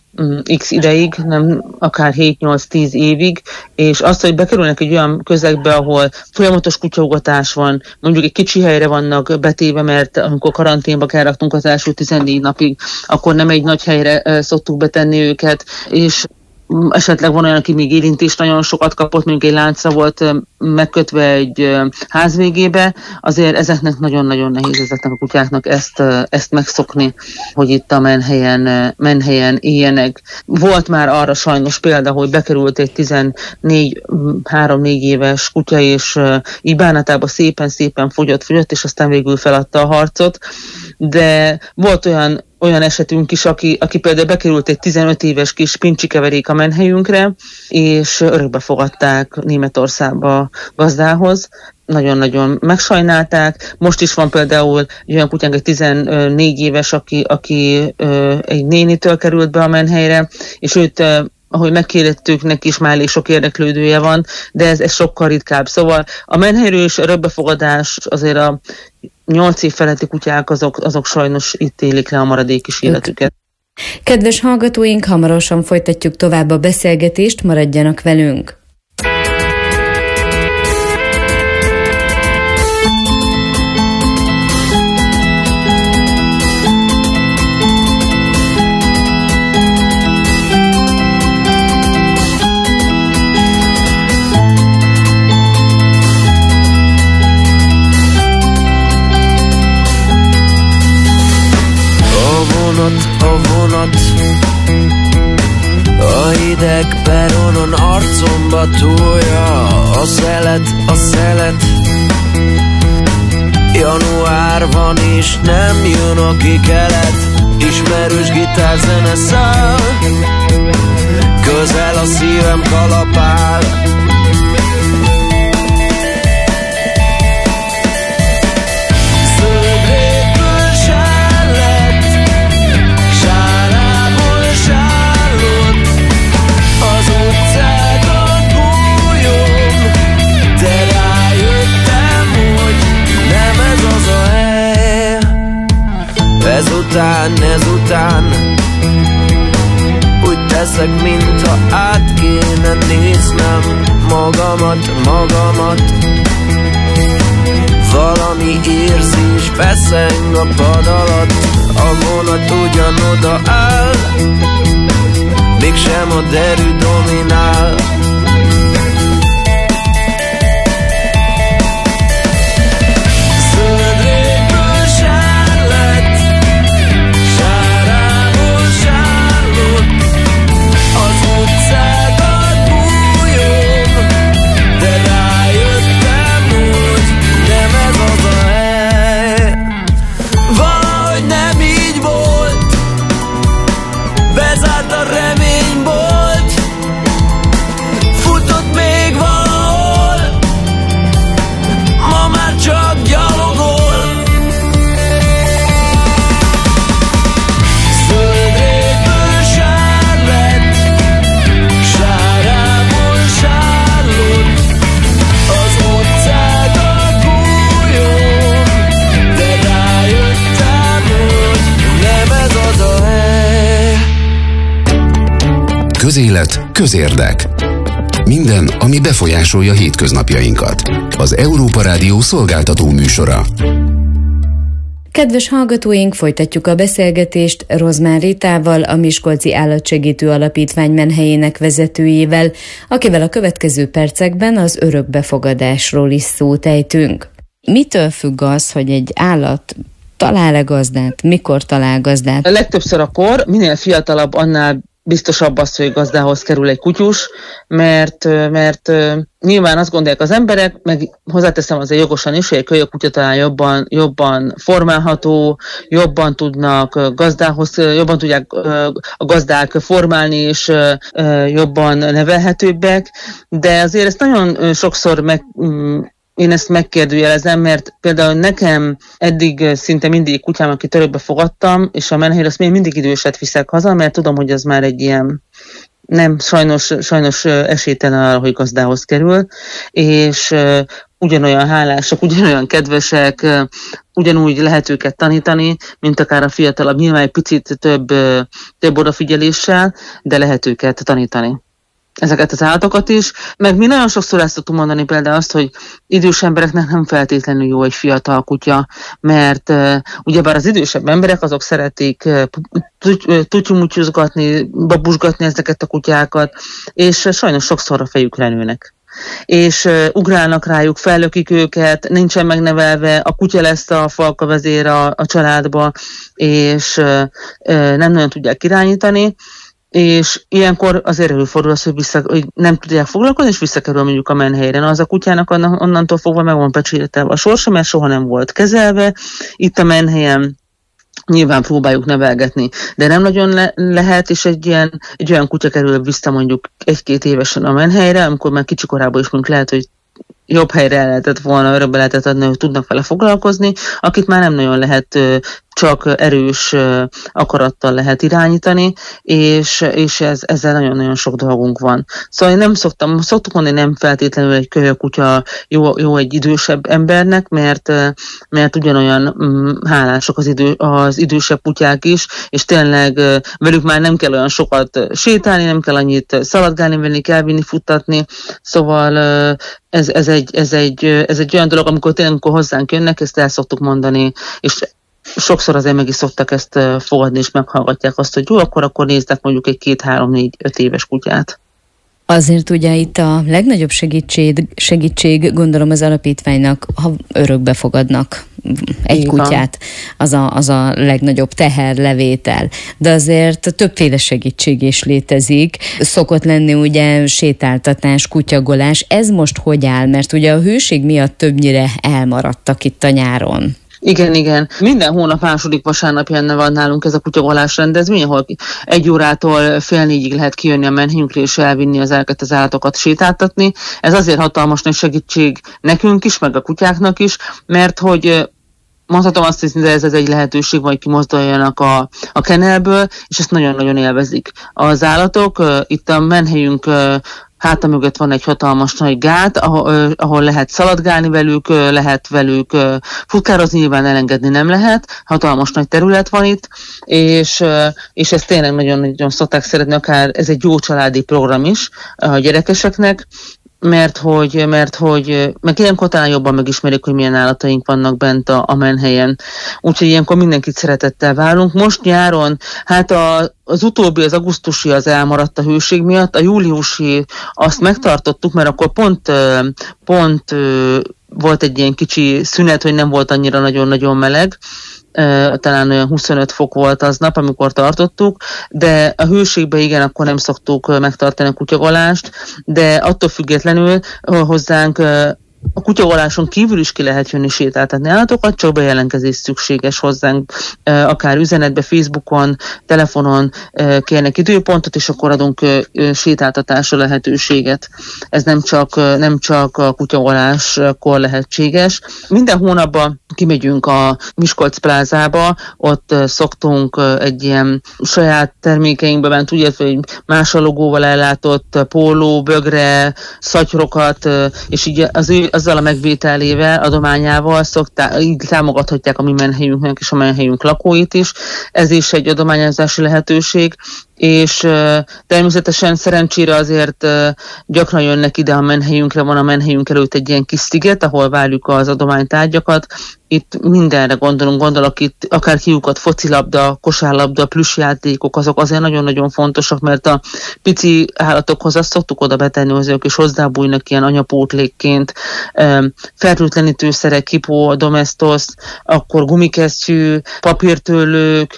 x ideig, nem akár hét-nyolc-tíz évig, és azt, hogy bekerülnek egy olyan közegbe, ahol folyamatos kutyaugatás van, mondjuk egy kicsi helyre vannak betéve, mert amikor karanténba kell raknunk az első tizennégy napig, akkor nem egy nagy helyre szoktuk betenni őket, és esetleg van olyan, aki még érintést nagyon sokat kapott, mondjuk egy láncra volt megkötve egy ház végébe, azért ezeknek nagyon-nagyon nehéz ezeknek a kutyáknak ezt, ezt megszokni, hogy itt a menhelyen, menhelyen éljenek. Volt már arra sajnos példa, hogy bekerült egy tizennégy három-négy éves kutya, és így bánatába szépen-szépen fogyott, fogyott, és aztán végül feladta a harcot, de volt olyan olyan esetünk is, aki, aki például bekerült egy tizenöt éves kis pincsikeverék a menhelyünkre, és örökbe fogadták Németországba gazdához. Nagyon-nagyon megsajnálták. Most is van például egy olyan kutyánk, egy tizennégy éves, aki, aki ö, egy nénitől került be a menhelyre, és őt ö, ahogy megkérdettük, neki is már elég sok érdeklődője van, de ez, ez sokkal ritkább. Szóval a menhelyről és örökbefogadás azért a nyolc év feletti kutyák azok, azok sajnos itt élik le a maradék is életüket. Kedves hallgatóink, hamarosan folytatjuk tovább a beszélgetést, maradjanak velünk! A vonat a hideg peronon arcomba túlja a szelet, a szelet. Január van és nem jön a kikelet, ismerős gitárzene száll, közel a szívem kalapál. Ezután, ezután úgy teszek, mintha át kéne néznem magamat, magamat. Valami érzés feszeng a pad alatt, a vonat ugyanoda áll, mégsem a derű dominál. Közélet, közérdek. Minden, ami befolyásolja hétköznapjainkat. Az Európa Rádió szolgáltató műsora. Kedves hallgatóink, folytatjuk a beszélgetést Rozmár Ritával, a Miskolci Állatsegítő Alapítvány menhelyének vezetőjével, akivel a következő percekben az örökbefogadásról is szót ejtünk. Mitől függ az, hogy egy állat talál-e gazdát, mikor talál gazdát? A legtöbbször akkor, minél fiatalabb, annál biztosabb az, hogy gazdához kerül egy kutyus, mert, mert nyilván azt gondolják az emberek, meg hozzáteszem azért jogosan is, hogy egy kölyökkutya talán jobban, jobban formálható, jobban tudnak gazdához, jobban tudják a gazdák formálni, és jobban nevelhetőbbek, de azért ezt nagyon sokszor meg Én ezt megkérdőjelezem, mert például nekem eddig szinte mindig kutyám, akit örökbe fogadtam, és a menhelyre azt még mindig időset viszek haza, mert tudom, hogy az már egy ilyen, nem, sajnos, sajnos esélytelen arra, hogy gazdához kerül, és uh, ugyanolyan hálásak, ugyanolyan kedvesek, uh, ugyanúgy lehet őket tanítani, mint akár a fiatalabb, nyilván egy picit több, uh, több odafigyeléssel, de lehet őket tanítani. Ezeket az állatokat is, meg mi nagyon sokszor ezt tudunk mondani például azt, hogy idős embereknek nem feltétlenül jó egy fiatal kutya, mert uh, ugyebár az idősebb emberek azok szeretik uh, tutyumutyuzgatni, babusgatni ezeket a kutyákat, és uh, sajnos sokszor a fejükre nőnek. És uh, ugrálnak rájuk, fellökik őket, nincsen megnevelve, a kutya lesz a falka vezér a, a családba, és uh, uh, nem nagyon tudják irányítani, és ilyenkor azért előfordul az, hogy, vissza, hogy nem tudják foglalkozni, és visszakerül mondjuk a menhelyre. Na, az a kutyának onnantól fogva meg van pecsételve a sorsa, mert soha nem volt kezelve. Itt a menhelyen nyilván próbáljuk nevelgetni, de nem nagyon le- lehet, és egy, ilyen, egy olyan kutya kerül vissza mondjuk egy-két évesen a menhelyre, amikor már kicsi korában is mondjuk lehet, hogy jobb helyre el lehetett volna, örökbe lehetett adni, hogy tudnak vele foglalkozni, akit már nem nagyon lehet csak erős akarattal lehet irányítani, és, és ez, ezzel nagyon-nagyon sok dolgunk van. Szóval én nem szoktam, szoktuk mondani, nem feltétlenül egy kölyökkutya jó, jó egy idősebb embernek, mert, mert ugyanolyan hálások az, idő, az idősebb kutyák is, és tényleg velük már nem kell olyan sokat sétálni, nem kell annyit szaladgálni, velük elvinni, futtatni, szóval ez, ez, egy, ez, egy, ez egy olyan dolog, amikor tényleg amikor hozzánk jönnek, ezt el szoktuk mondani, és sokszor azért meg is szoktak ezt fogadni, és meghallgatják azt, hogy jó, akkor, akkor néznek mondjuk egy két, három, négy, öt éves kutyát. Azért ugye itt a legnagyobb segítség, segítség gondolom az alapítványnak, ha örökbe fogadnak egy Így kutyát, az a, az a legnagyobb teherlevétel. De azért többféle segítség is létezik. Szokott lenni ugye sétáltatás, kutyagolás. Ez most hogy áll? Mert ugye a hőség miatt többnyire elmaradtak itt a nyáron. Igen, igen. Minden hónap második vasárnapján van nálunk ez a kutyagolás rendezvény, ahol egy órától fél négyig lehet kijönni a menhelyünkre és elvinni az elket az állatokat sétáltatni. Ez azért hatalmas nagy segítség nekünk is, meg a kutyáknak is, mert hogy mondhatom azt, hogy ez, ez egy lehetőség, hogy kimozduljanak a, a kennelből, és ezt nagyon-nagyon élvezik az állatok. Itt a menhelyünk háta mögött van egy hatalmas nagy gát, ahol, ahol lehet szaladgálni velük, lehet velük futkározni, nyilván elengedni nem lehet, hatalmas nagy terület van itt, és, és ezt tényleg nagyon-nagyon szokták szeretni, akár ez egy jó családi program is a gyerekeseknek, mert hogy, mert hogy meg ilyenkor talán jobban megismerik, hogy milyen állataink vannak bent a, a menhelyen. Úgyhogy ilyenkor mindenkit szeretettel várunk. Most nyáron, hát a, az utóbbi, az augusztusi az elmaradt a hőség miatt, a júliusi azt megtartottuk, mert akkor pont, pont volt egy ilyen kicsi szünet, hogy nem volt annyira nagyon-nagyon meleg, talán olyan huszonöt fok volt aznap, amikor tartottuk, de a hőségben igen, akkor nem szoktuk megtartani a kutyagolást, de attól függetlenül hozzánk a kutyagoláson kívül is ki lehet jönni sétáltatni állatokat, csak bejelentkezés szükséges hozzánk, akár üzenetbe, Facebookon, telefonon kérnek időpontot, és akkor adunk sétáltatásra lehetőséget. Ez nem csak, nem csak a kutyagoláskor lehetséges. Minden hónapban kimegyünk a Miskolc plázába, ott szoktunk egy ilyen saját termékeinkbe bent, úgy értve, hogy más a logóval ellátott póló, bögre, szatyrokat, és így az ő azzal a megvételével, adományával szoktá, így támogathatják a mi menhelyünknek és a menhelyünk lakóit is. Ez is egy adományozási lehetőség, és uh, természetesen szerencsére azért uh, gyakran jönnek ide a menhelyünkre, van a menhelyünk előtt egy ilyen kis sziget, ahol várjuk az adománytárgyakat. Itt mindenre gondolunk, gondolok itt akár kiukat, focilabda, kosárlabda, plüssjátékok, azok azért nagyon-nagyon fontosak, mert a pici állatokhoz azt szoktuk oda betenni, hogy azok is hozzábújnak ilyen anyapótlékként, um, fertőtlenítőszerek, hipó, domestos, akkor gumikesztyű, papírtőlők,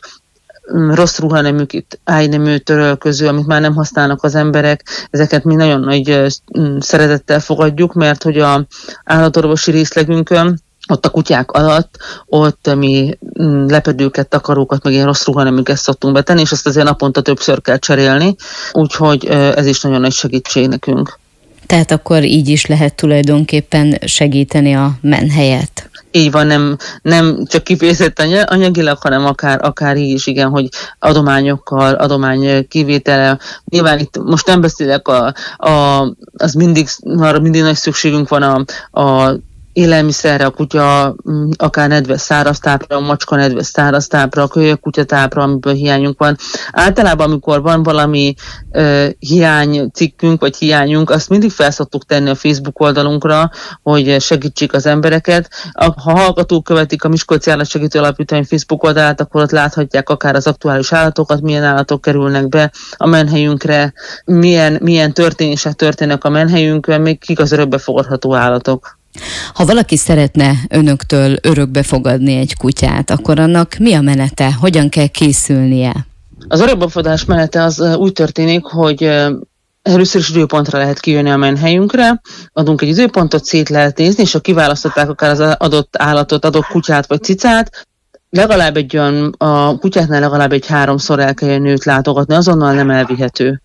rossz ruhaneműk, itt ájnemű törölköző, amit már nem használnak az emberek, ezeket mi nagyon nagy szeretettel fogadjuk, mert hogy a állatorvosi részlegünkön, ott a kutyák alatt, ott mi lepedőket, takarókat, meg ilyen rossz ruhaneműket szoktunk betenni, és ezt azért naponta többször kell cserélni, úgyhogy ez is nagyon nagy segítség nekünk. Tehát akkor így is lehet tulajdonképpen segíteni a menhelyet. Így van, nem, nem csak kifejezetten anyagilag, hanem akár, akár így is, igen, hogy adományokkal, adomány kivétele. Nyilván itt most nem beszélek, a, a, az mindig, arra mindig nagy szükségünk van a, a élelmiszerre, a kutya akár nedves száraztápra, a macska nedves száraztápra, a kölyök kutyatápra, amiből hiányunk van. Általában, amikor van valami uh, hiánycikkünk, vagy hiányunk, azt mindig fel szoktuk tenni a Facebook oldalunkra, hogy segítsék az embereket. Ha hallgatók követik a Miskolci Állatsegítő Alapítvány Facebook oldalát, akkor ott láthatják akár az aktuális állatokat, milyen állatok kerülnek be a menhelyünkre, milyen, milyen történések történnek a menhelyünkön, még kik az örökbefogadható állatok. Ha valaki szeretne önöktől örökbe fogadni egy kutyát, akkor annak mi a menete? Hogyan kell készülnie? Az örökbefogadás menete az úgy történik, hogy először is időpontra lehet kijönni a menhelyünkre, adunk egy időpontot, szét lehet nézni, és ha kiválasztották akár az adott állatot, adott kutyát vagy cicát, legalább egy olyan, a kutyáknál legalább egy háromszor el kell jönni őt látogatni, azonnal nem elvihető.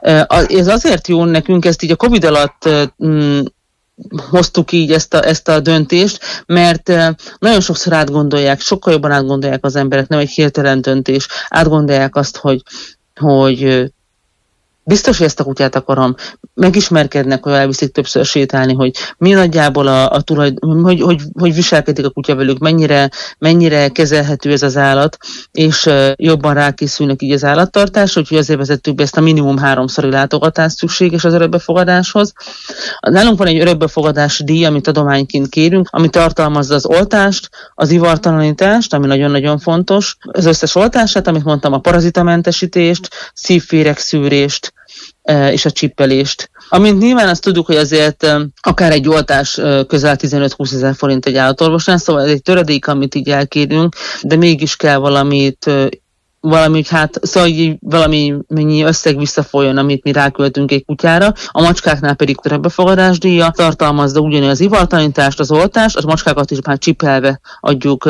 Ez azért jó nekünk, ezt így a Covid alatt hoztuk így ezt a, ezt a döntést, mert nagyon sokszor átgondolják, sokkal jobban átgondolják az emberek, nem egy hirtelen döntés, átgondolják azt, hogy, hogy biztos, hogy ezt a kutyát akarom, megismerkednek, hogy elviszik többször sétálni, hogy mi nagyjából a, a tulajdon, hogy, hogy, hogy viselkedik a kutya velük, mennyire, mennyire kezelhető ez az állat, és uh, jobban rákészülnek így az állattartásra, úgyhogy azért vezettük be ezt a minimum háromszori látogatást szükséges az örökbefogadáshoz. Nálunk van egy örökbefogadási díj, amit adományként kérünk, ami tartalmazza az oltást, az ivartalanítást, ami nagyon-nagyon fontos, az összes oltását, amit mondtam, a parazitamentesítést, szívféregszűrést, és a csippelést. Amint nyilván azt tudjuk, hogy azért akár egy oltás közel tizenöt-húsz ezer forint egy állatorvosnál, szóval ez egy töredék, amit így elkérünk, de mégis kell valamit, valami, hát, szóval így valami mennyi összeg visszafolyjon, amit mi ráköltünk egy kutyára. A macskáknál pedig örökbefogadás díja tartalmazza ugyanilyen az ivartalanítást, az oltást, a macskákat is már csippelve adjuk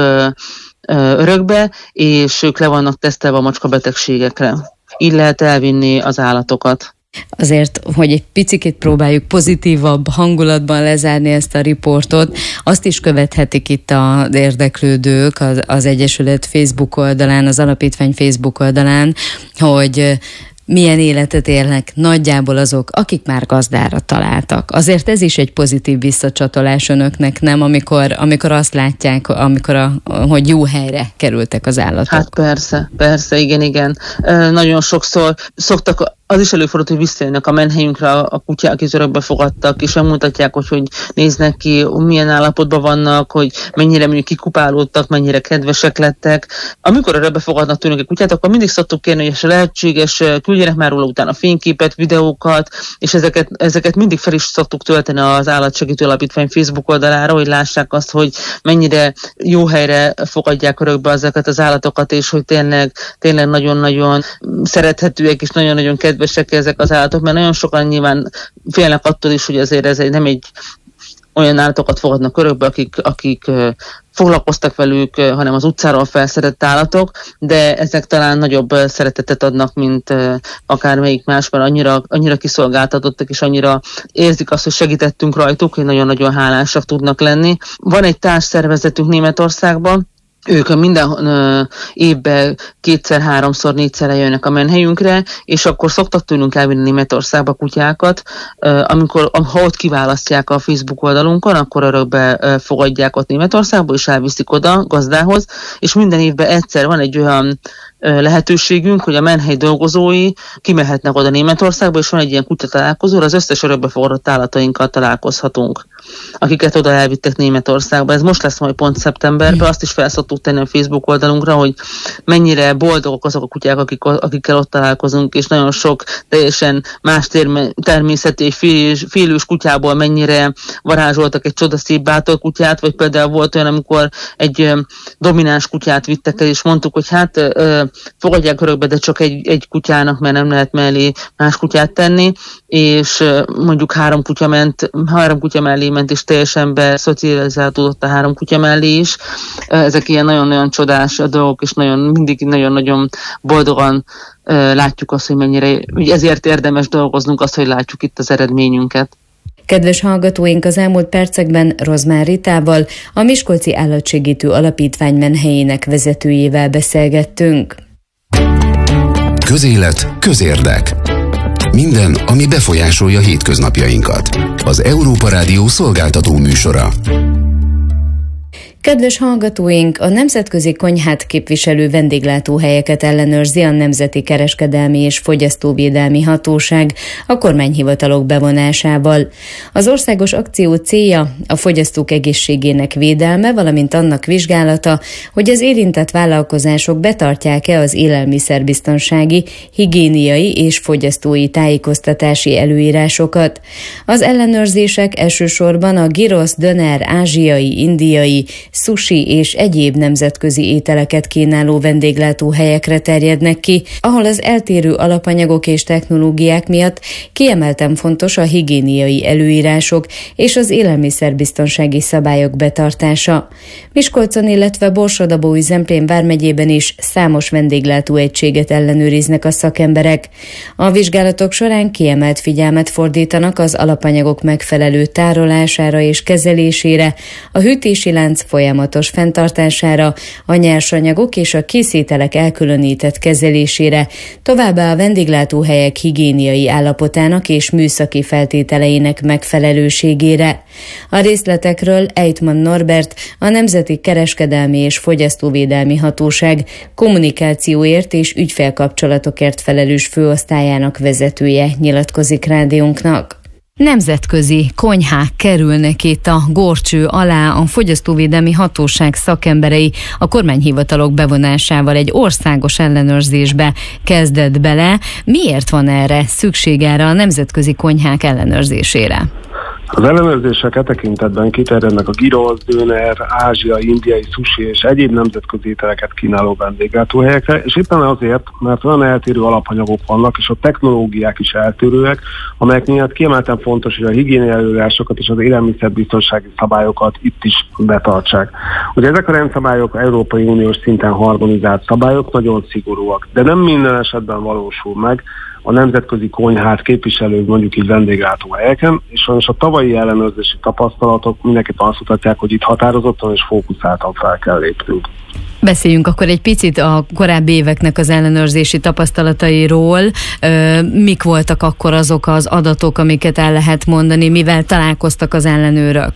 örökbe, és ők le vannak tesztelve a macska betegségekre. Így lehet elvinni az állatokat. Azért, hogy egy picit próbáljuk pozitívabb hangulatban lezárni ezt a riportot, azt is követhetik itt az érdeklődők az, az Egyesület Facebook oldalán, az alapítvány Facebook oldalán, hogy milyen életet élnek nagyjából azok, akik már gazdára találtak. Azért ez is egy pozitív visszacsatolás önöknek, nem? Amikor, amikor azt látják, amikor a, hogy jó helyre kerültek az állatok. Hát persze, persze, igen, igen. E, nagyon sokszor szoktak, az is előfordult, hogy visszajönnek a menhelyünkre a kutyák, akik örökbe fogadtak, és megmutatják, hogy hogy néznek ki, milyen állapotban vannak, hogy mennyire mondjuk kikupálódtak, mennyire kedvesek lettek. Amikor örökbe fogadnak tőlünk egy kutyát, akkor mindig szoktuk kérni, hogy lehetséges, küldjenek már róla utána fényképet, videókat, és ezeket, ezeket mindig fel is szoktuk tölteni az Állatsegítő Alapítvány Facebook oldalára, hogy lássák azt, hogy mennyire jó helyre fogadják örökbe ezeket az állatokat, és hogy tényleg, tényleg nagyon-nagyon szerethetőek, és nagyon-nagyon kedvesek ezek az állatok, mert nagyon sokan nyilván félnek attól is, hogy azért ez egy, nem egy olyan állatokat fogadnak örökbe, akik, akik foglalkoztak velük, hanem az utcáról felszedett állatok, de ezek talán nagyobb szeretetet adnak, mint akármelyik más, mert annyira, annyira kiszolgáltatottak, és annyira érzik azt, hogy segítettünk rajtuk, hogy nagyon-nagyon hálásak tudnak lenni. Van egy társszervezetünk Németországban, ők minden uh, évben kétszer, háromszor, négyszer eljönnek a menhelyünkre, és akkor szoktak tőlünk elvinni Németországba kutyákat, uh, amikor ha ott kiválasztják a Facebook oldalunkon, akkor örökbe uh, fogadják ott Németországba, és elviszik oda gazdához, és minden évben egyszer van egy olyan lehetőségünk, hogy a menhely dolgozói kimehetnek oda Németországba, és van egy ilyen kutyatalálkozó, az összes örökbefogadott állatainkkal találkozhatunk, akiket oda elvittek Németországba. Ez most lesz majd pont szeptemberben, azt is fel szoktuk tenni a Facebook oldalunkra, hogy mennyire boldogok azok a kutyák, akik, akikkel ott találkozunk, és nagyon sok teljesen más terme, természeti, félős, félős kutyából mennyire varázsoltak egy csodaszép bátor kutyát, vagy például volt olyan, amikor egy domináns kutyát vittek el, és mondtuk, hogy hát fogadják örökbe, de csak egy, egy kutyának, mert nem lehet mellé más kutyát tenni, és mondjuk három kutya ment, három kutya mellé ment, és teljesen beszocializálódott a három kutya mellé is. Ezek ilyen nagyon-nagyon csodás dolgok, és nagyon, mindig nagyon-nagyon boldogan látjuk azt, hogy mennyire, hogy ezért érdemes dolgoznunk, azt, hogy látjuk itt az eredményünket. Kedves hallgatóink, az elmúlt percekben Rozmár Ritával, a Miskolci Állatsegítő Alapítvány menhelyének vezetőjével beszélgettünk. Közélet, közérdek. Minden, ami befolyásolja hétköznapjainkat. Az Európa Rádió szolgáltató műsora. Kedves hallgatóink, a Nemzetközi Konyhát képviselő vendéglátóhelyeket ellenőrzi a Nemzeti Kereskedelmi és Fogyasztóvédelmi Hatóság a kormányhivatalok bevonásával. Az országos akció célja a fogyasztók egészségének védelme, valamint annak vizsgálata, hogy az érintett vállalkozások betartják-e az élelmiszerbiztonsági, higiéniai és fogyasztói tájékoztatási előírásokat. Az ellenőrzések elsősorban a gyrosz, döner, ázsiai, indiai, sushi és egyéb nemzetközi ételeket kínáló vendéglátóhelyekre terjednek ki, ahol az eltérő alapanyagok és technológiák miatt kiemelten fontos a higiéniai előírások és az élelmiszerbiztonsági szabályok betartása. Miskolcon, illetve Borsod-Abaúj-Zemplén vármegyében is számos vendéglátóegységet ellenőriznek a szakemberek. A vizsgálatok során kiemelt figyelmet fordítanak az alapanyagok megfelelő tárolására és kezelésére, a hűtési lánc folyamatos fenntartására, a nyersanyagok és a készételek elkülönített kezelésére, továbbá a vendéglátóhelyek higiéniai állapotának és műszaki feltételeinek megfelelőségére. A részletekről Ejtman Norbert, a Nemzeti Kereskedelmi és Fogyasztóvédelmi Hatóság kommunikációért és ügyfélkapcsolatokért felelős főosztályának vezetője nyilatkozik rádiónknak. Nemzetközi konyhák kerülnek itt a górcső alá, a Fogyasztóvédelmi Hatóság szakemberei a kormányhivatalok bevonásával egy országos ellenőrzésbe kezdett bele. Miért van erre szükség, erre a nemzetközi konyhák ellenőrzésére? Az ellenőrzések e tekintetben kiterjednek a gyrosz, döner, ázsiai, indiai, sushi és egyéb nemzetközi ételeket kínáló vendéglátóhelyekre, és éppen azért, mert olyan eltérő alapanyagok vannak, és a technológiák is eltérőek, amelyek miatt kiemelten fontos, hogy a higiéniai előírásokat és az élelmiszerbiztonsági szabályokat itt is betartsák. Ugye ezek a rendszabályok Európai Uniós szinten harmonizált szabályok, nagyon szigorúak, de nem minden esetben valósul meg a nemzetközi konyhát képviselők mondjuk így vendéglátóhelyeken, és sajnos a tavalyi ellenőrzési tapasztalatok mindenképpen azt mutatják, hogy itt határozottan és fókuszáltan fel kell lépnünk. Beszéljünk akkor egy picit a korábbi éveknek az ellenőrzési tapasztalatairól. Mik voltak akkor azok az adatok, amiket el lehet mondani, mivel találkoztak az ellenőrök?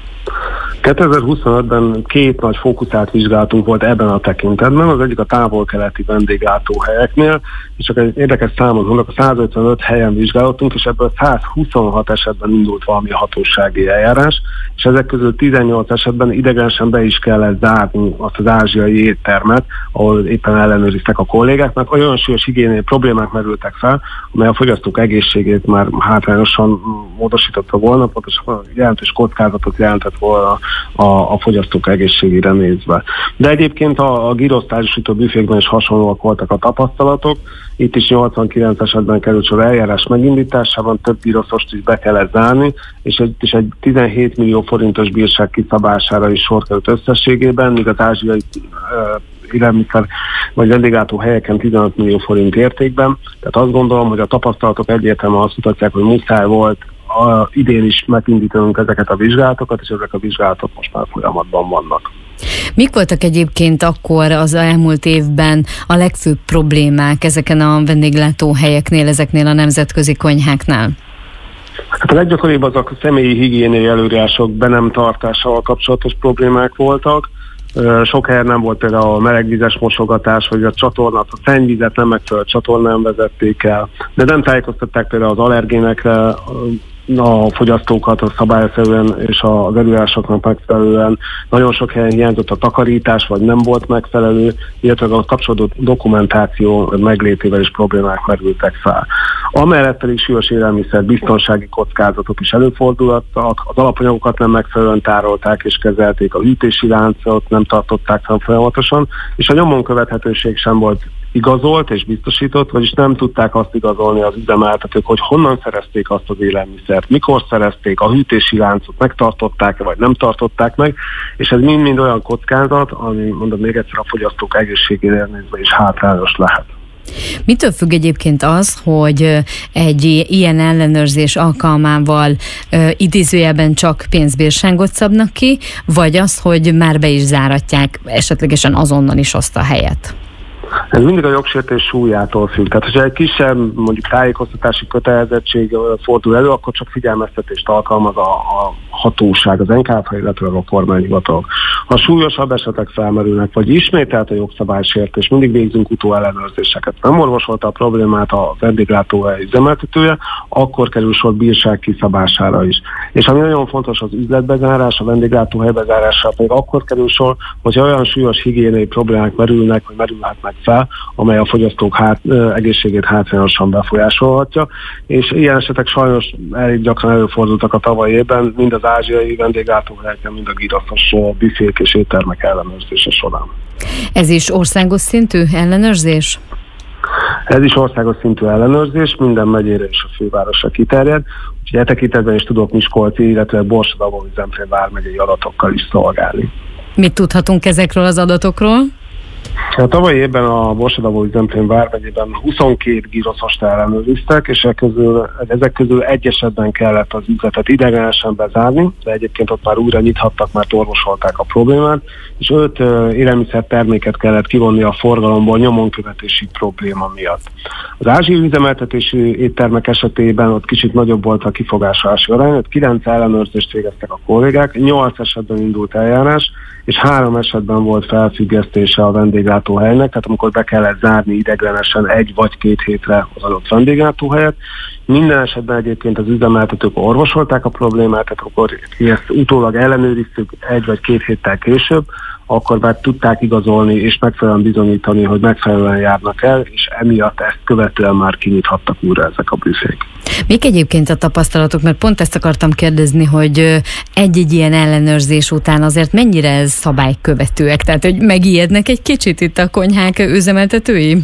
kétezer-huszonötben két nagy fókuszált vizsgálatunk volt ebben a tekintetben, az egyik a távol-keleti vendéglátóhelyeknél, és csak egy érdekes számot mondok, a százötvenöt helyen vizsgálottunk, és ebből százhuszonhat esetben indult valami hatósági eljárás, és ezek közül tizennyolc esetben idegenesen be is kellett zárni azt az ázsiai éttermet, ahol éppen ellenőriztek a kollégák, mert olyan súlyos higiéniai problémák merültek fel, amely a fogyasztók egészségét már hátrányosan módosította volna, pontosan jelentős kockázatot jelentett volna a, a fogyasztók egészségére nézve. De egyébként a, a gyrosztárosító büfékben is hasonlóak voltak a tapasztalatok. Itt is nyolcvankilenc esetben került sor eljárás megindításában, több gyroszost is be kellett zárni, és itt is egy tizenhét millió forintos bírság kiszabására is sor került összességében, míg az ázsiai uh, élelmiszer vagy vendéglátó helyeken tizenöt millió forint értékben. Tehát azt gondolom, hogy a tapasztalatok egyértelműen azt mutatják, hogy muszáj volt a, idén is megindítanunk ezeket a vizsgálatokat, és ezek a vizsgálatok most már folyamatban vannak. Mik voltak egyébként akkor az elmúlt évben a legfőbb problémák ezeken a vendéglátóhelyeknél, ezeknél a nemzetközi konyháknál? Hát a leggyakoribb azok a személyi higiéniai előírások be nem tartásával kapcsolatos problémák voltak. Sok helyen nem volt például a melegvizes mosogatás, vagy a csatornát, a szennyvizet nem megfelelő csatornán vezették el, de nem tájékoztatták például az allergénekre a fogyasztókat a szabályszerűen és az előírásoknak megfelelően. Nagyon sok helyen hiányzott a takarítás, vagy nem volt megfelelő, illetve a kapcsolódó dokumentáció meglétével is problémák merültek fel. Amellett pedig súlyos élelmiszer biztonsági kockázatok is előfordultak, az alapanyagokat nem megfelelően tárolták és kezelték, a hűtési láncot nem tartották fel folyamatosan, és a nyomon követhetőség sem volt igazolt és biztosított, vagyis nem tudták azt igazolni az üzemeltetők, hogy honnan szerezték azt az élelmiszert, mikor szerezték, a hűtési láncot megtartották-e, vagy nem tartották meg, és ez mind-mind olyan kockázat, ami, mondom még egyszer, a fogyasztók egészségére nézve is hátrányos lehet. Mitől függ egyébként az, hogy egy ilyen ellenőrzés alkalmával ö, idézőjelben csak pénzbírságot szabnak ki, vagy az, hogy már be is záratják esetlegesen azonnal is azt a helyet? Ez mindig a jogsértés súlyától függ. Tehát, hogyha egy kisebb, mondjuk tájékoztatási kötelezettség fordul elő, akkor csak figyelmeztetést alkalmaz a, a hatóság, az en ká ef, illetve a kormányhivatalok. Ha súlyosabb esetek felmerülnek, vagy ismételt a jogszabálysértés, mindig végzünk utóellenőrzéseket. Nem orvosolta a problémát a vendéglátóhely üzemeltetője, akkor kerül sor bírság kiszabására is. És ami nagyon fontos, az üzletbezárás, a vendéglátóhely bezárása pedig akkor kerül sor, hogy olyan súlyos higiéniai problémák merülnek, vagy merülhetnek fel, amely a fogyasztók hát, egészségét hátrányosan befolyásolhatja, és ilyen esetek sajnos elég gyakran előfordultak a tavalyi évben, mind az ázsiai vendéglátóhelyeken, mind a giraszos büfék és éttermek ellenőrzése során. Ez is országos szintű ellenőrzés? Ez is országos szintű ellenőrzés, minden megyére és a fővárosra kiterjed, úgyhogy e tekintetben is tudok Miskolci, illetve Borsod-Abaúj-Zemplén vármegyei adatokkal is szolgálni. Mit tudhatunk ezekről az adatokról? A tavalyi évben a Borsod-Abaúj-Zemplén vármegyében huszonkét gíroszost ellenőriztek, és ezek közül, ezek közül egy esetben kellett az üzletet idegenesen bezárni, de egyébként ott már újra nyithattak, mert orvosolták a problémát, és öt uh, élelmiszer terméket kellett kivonni a forgalomból nyomonkövetési probléma miatt. Az ázsiai üzemeltetésű éttermek esetében ott kicsit nagyobb volt a kifogásolási arány, ott kilenc ellenőrzést végeztek a kollégák, nyolc esetben indult eljárás, és három esetben volt felfüggesztése a vendéglátóhelynek, tehát amikor be kellett zárni ideiglenesen egy vagy két hétre az adott vendéglátóhelyet. Minden esetben egyébként az üzemeltetők orvosolták a problémát, tehát akkor ezt utólag ellenőriztük egy vagy két héttel később, akkor már tudták igazolni és megfelelően bizonyítani, hogy megfelelően járnak el, és emiatt ezt követően már kinyithattak újra ezek a büfék. Mik egyébként a tapasztalatok, mert pont ezt akartam kérdezni, hogy egy-egy ilyen ellenőrzés után azért mennyire ez szabálykövetőek, tehát hogy megijednek egy kicsit itt a konyhák üzemeltetői?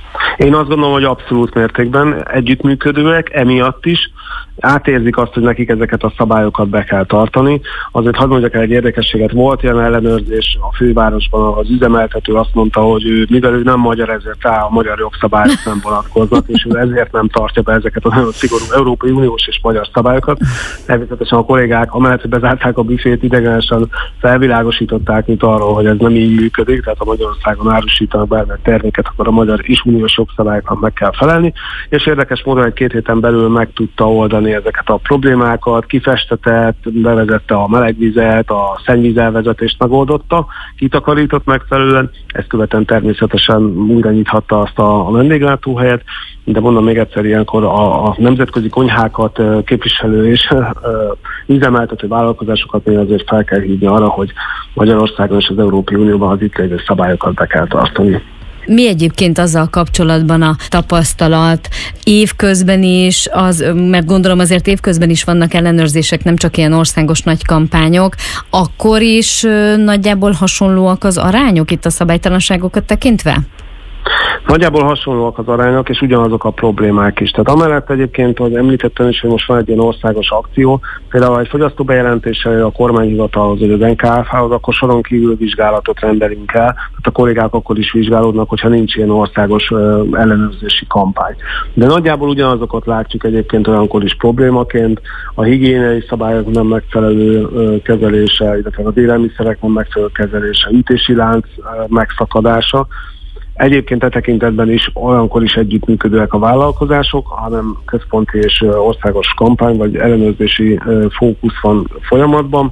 Én azt gondolom, hogy abszolút mértékben együttműködőek, emiatt is átérzik azt, hogy nekik ezeket a szabályokat be kell tartani. Azért hadd mondjak el egy érdekességet, volt ilyen ellenőrzés a fővárosban, az üzemeltető azt mondta, hogy ő, mivel ő nem magyar, ezért rá a magyar jogszabályok nem vonatkoznak, és ő ezért nem tartja be ezeket a nagyon szigorú Európai Uniós és magyar szabályokat. Természetesen a kollégák, amellett, hogy bezárták a büfét, idegenesen felvilágosították itt arról, hogy ez nem így működik, tehát a Magyarországon árusítanak bármilyen terméket, akkor a magyar és uniós jogszabályoknak meg kell felelni, és érdekes módon egy-két héten belül meg tudta oldani ezeket a problémákat, kifestetett, bevezette a melegvizet, a szennyvízelvezetést megoldotta, kitakarított megfelelően, ezt követően természetesen újra nyithatta azt a, a vendéglátóhelyet, de mondom még egyszer, ilyenkor a, a nemzetközi konyhákat képviselő és üzemeltető vállalkozásokat még azért fel kell hívni arra, hogy Magyarországon és az Európai Unióban az itt lévő szabályokat be kell tartani. Mi egyébként azzal kapcsolatban a tapasztalat évközben is, az, mert gondolom azért évközben is vannak ellenőrzések, nem csak ilyen országos nagy kampányok, akkor is nagyjából hasonlóak az arányok itt a szabálytalanságokat tekintve? Nagyjából hasonlóak az arányok, és ugyanazok a problémák is. Tehát amellett egyébként, hogy említettem is, hogy most van egy ilyen országos akció, például egy fogyasztóbejelentéssel a kormányhivatalhoz, vagy az en ká ef há-hoz, akkor soron kívül vizsgálatot rendelünk el, tehát a kollégák akkor is vizsgálódnak, hogyha nincs ilyen országos ö, ellenőrzési kampány. De nagyjából ugyanazokat látjuk egyébként olyankor is problémaként, a higiéniai szabályok nem megfelelő ö, kezelése, illetve az élelmiszerek nem megfelelő kezelése, ütési lánc ö, megszakadása. Egyébként e tekintetben is olyankor is együttműködőek a vállalkozások, hanem központi és országos kampány vagy ellenőrzési fókusz van folyamatban.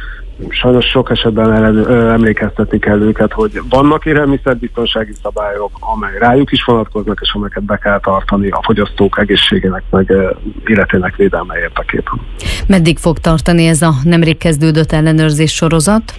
Sajnos sok esetben ellenő, emlékeztetni kell őket, hogy vannak élelmiszerbiztonsági szabályok, amely rájuk is vonatkoznak, és amelyeket be kell tartani a fogyasztók egészségének meg életének védelme érdekében. Meddig fog tartani ez a nemrég kezdődött ellenőrzés sorozat?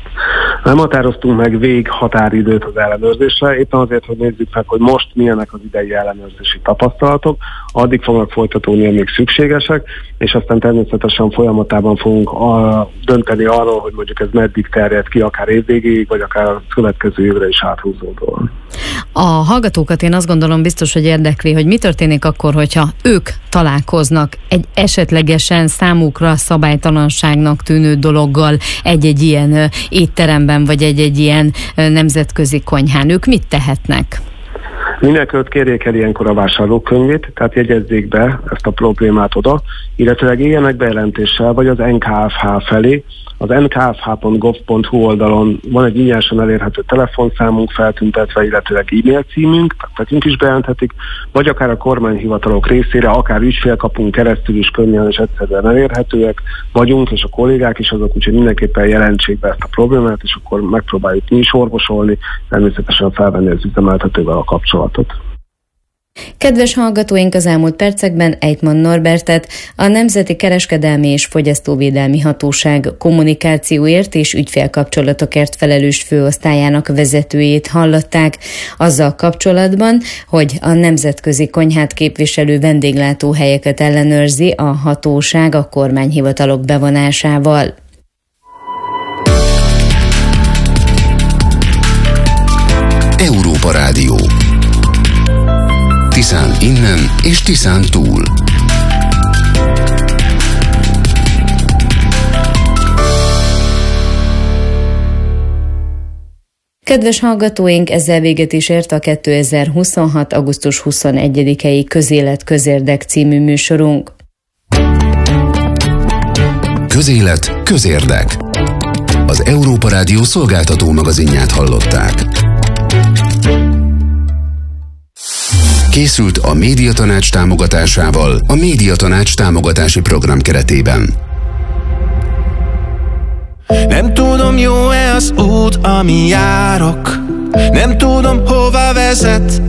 Nem határoztunk meg véghatáridőt az ellenőrzésre, éppen azért, hogy nézzük meg, hogy most milyenek az idei ellenőrzési tapasztalatok, addig fognak folytatódni, amíg szükségesek, és aztán természetesen folyamatában fogunk a, dönteni arról, hogy mondjuk ez meddig terjed ki, akár évvégéig, vagy akár a következő évre is áthúzódóan. A hallgatókat én azt gondolom biztos, hogy érdekli, hogy mi történik akkor, hogyha ők találkoznak egy esetlegesen számukra szabálytalanságnak tűnő dologgal egy-egy ilyen étteremben, vagy egy-egy ilyen nemzetközi konyhán. Ők mit tehetnek? Mindenkit kérjék el ilyenkor a vásárlókönyvét, tehát jegyezzék be ezt a problémát oda, illetőleg éljenek bejelentéssel, vagy az en ká ef há felé. Az en ká ef há pont gov pont hu oldalon van egy ingyenesen elérhető telefonszámunk feltüntetve, illetőleg e-mail címünk, tehát nekünk is bejelenthetik, vagy akár a kormányhivatalok részére, akár ügyfélkapunk keresztül is könnyen és egyszerűen elérhetőek vagyunk, és a kollégák is azok, úgyhogy mindenképpen jelentsék be ezt a problémát, és akkor megpróbáljuk mi is orvosolni, természetesen felvenni az üzemeltetővel a kapcsolatot. Kedves hallgatóink, az elmúlt percekben Ejtman Norbertet, a Nemzeti Kereskedelmi és Fogyasztóvédelmi Hatóság kommunikációért és ügyfélkapcsolatokért felelős főosztályának vezetőjét hallották azzal kapcsolatban, hogy a nemzetközi konyhát képviselő vendéglátóhelyeket ellenőrzi a hatóság a kormányhivatalok bevonásával. Európa Rádió. Tiszán innen és Tiszán túl. Kedves hallgatóink, ezzel véget is ért a kétezer-huszonhat. augusztus huszonegyedikei Közélet Közérdek című műsorunk. Közélet Közérdek. Az Európa Rádió szolgáltató magazinját hallották. Készült a Médiatanács támogatásával a Médiatanács támogatási program keretében. Nem tudom, jó-e az út, ami járok, nem tudom, hova vezet.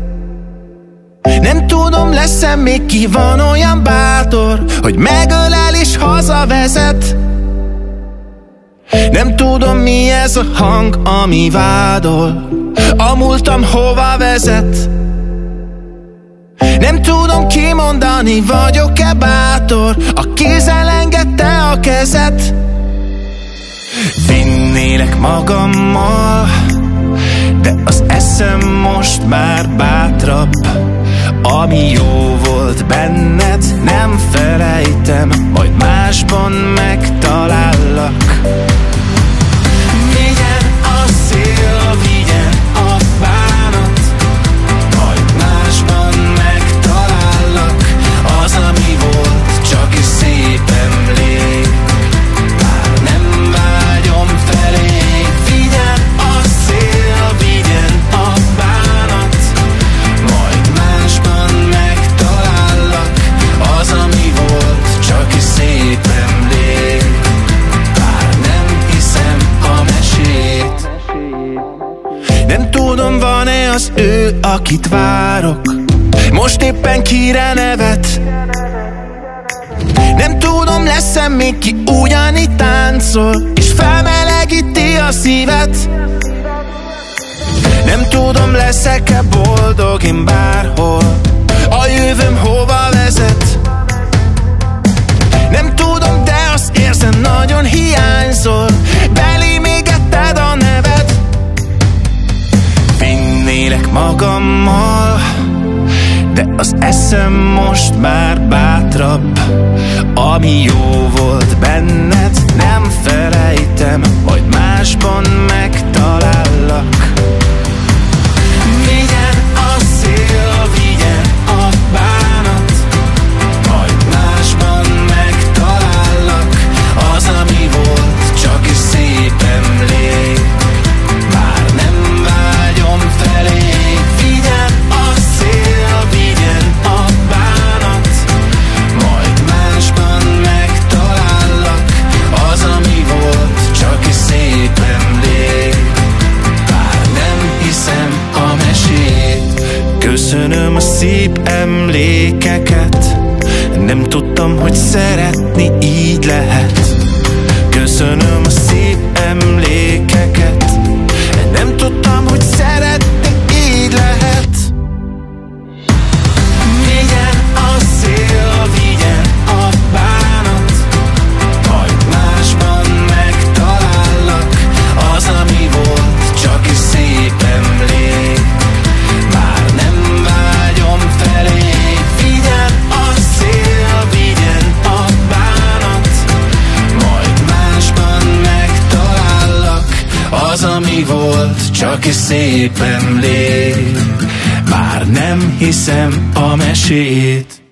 Nem tudom, lesz-e még ki van olyan bátor, hogy megölel és hazavezet. Nem tudom, mi ez a hang, ami vádol, a múltam hova vezet. Nem tudom kimondani, vagyok-e bátor, a kézzel engedte a kezet. Vinnélek magammal, de az eszem most már bátrabb. Ami jó volt benned, nem felejtem, majd másban megtalállak. Vigyen a szél, vigyen a bánat, majd másban megtalállak. Az, ami volt, csak is szép emlék, már nem vágyom felé. Vigyen a szél, vigyen a bánat, majd másban megtalállak. Az, ami volt, csak is szép emlék, bár nem hiszem a mesét. Nem tudom, van-e az ő, akit várok, most éppen kire nevet. Nem tudom, lesz-e még ki ugyanígy táncol, és felmelegíti a szívet. Nem tudom, leszek-e boldog én bárhol, a jövőm hova vezet. Nem tudom, de azt érzem, nagyon hiányzol, belém égetted a neved. Vinnélek Vigyek magammal, de az eszem most már bátrabb. Ami jó volt benned, nem felejtem, majd másban megtalállak. Vigyen a szél, vigyen a bánat, majd másban megtalállak. Az, ami volt, csak is szép emlék, már nem vágyom felé. Vigyen a szél, vigyen a bánat, majd másban megtalállak. Az, ami volt, csak is szép emlék, már nem hiszem a mesét. Köszönöm a szép emlékeket, nem tudtam, hogy szeretni így lehet. Köszönöm a szép emlékeket, nem tudtam, hogy szeretni így lehet. Vigyen a szél, vigyen a bánat, majd másban megtalállak. Az, ami volt, csak is szép emlék, már nem vágyom felé. Vigyen a szél, vigyen a bánat, majd másban megtalállak. Az, ami volt, csak is szép emlék, már nem hiszem a mesét.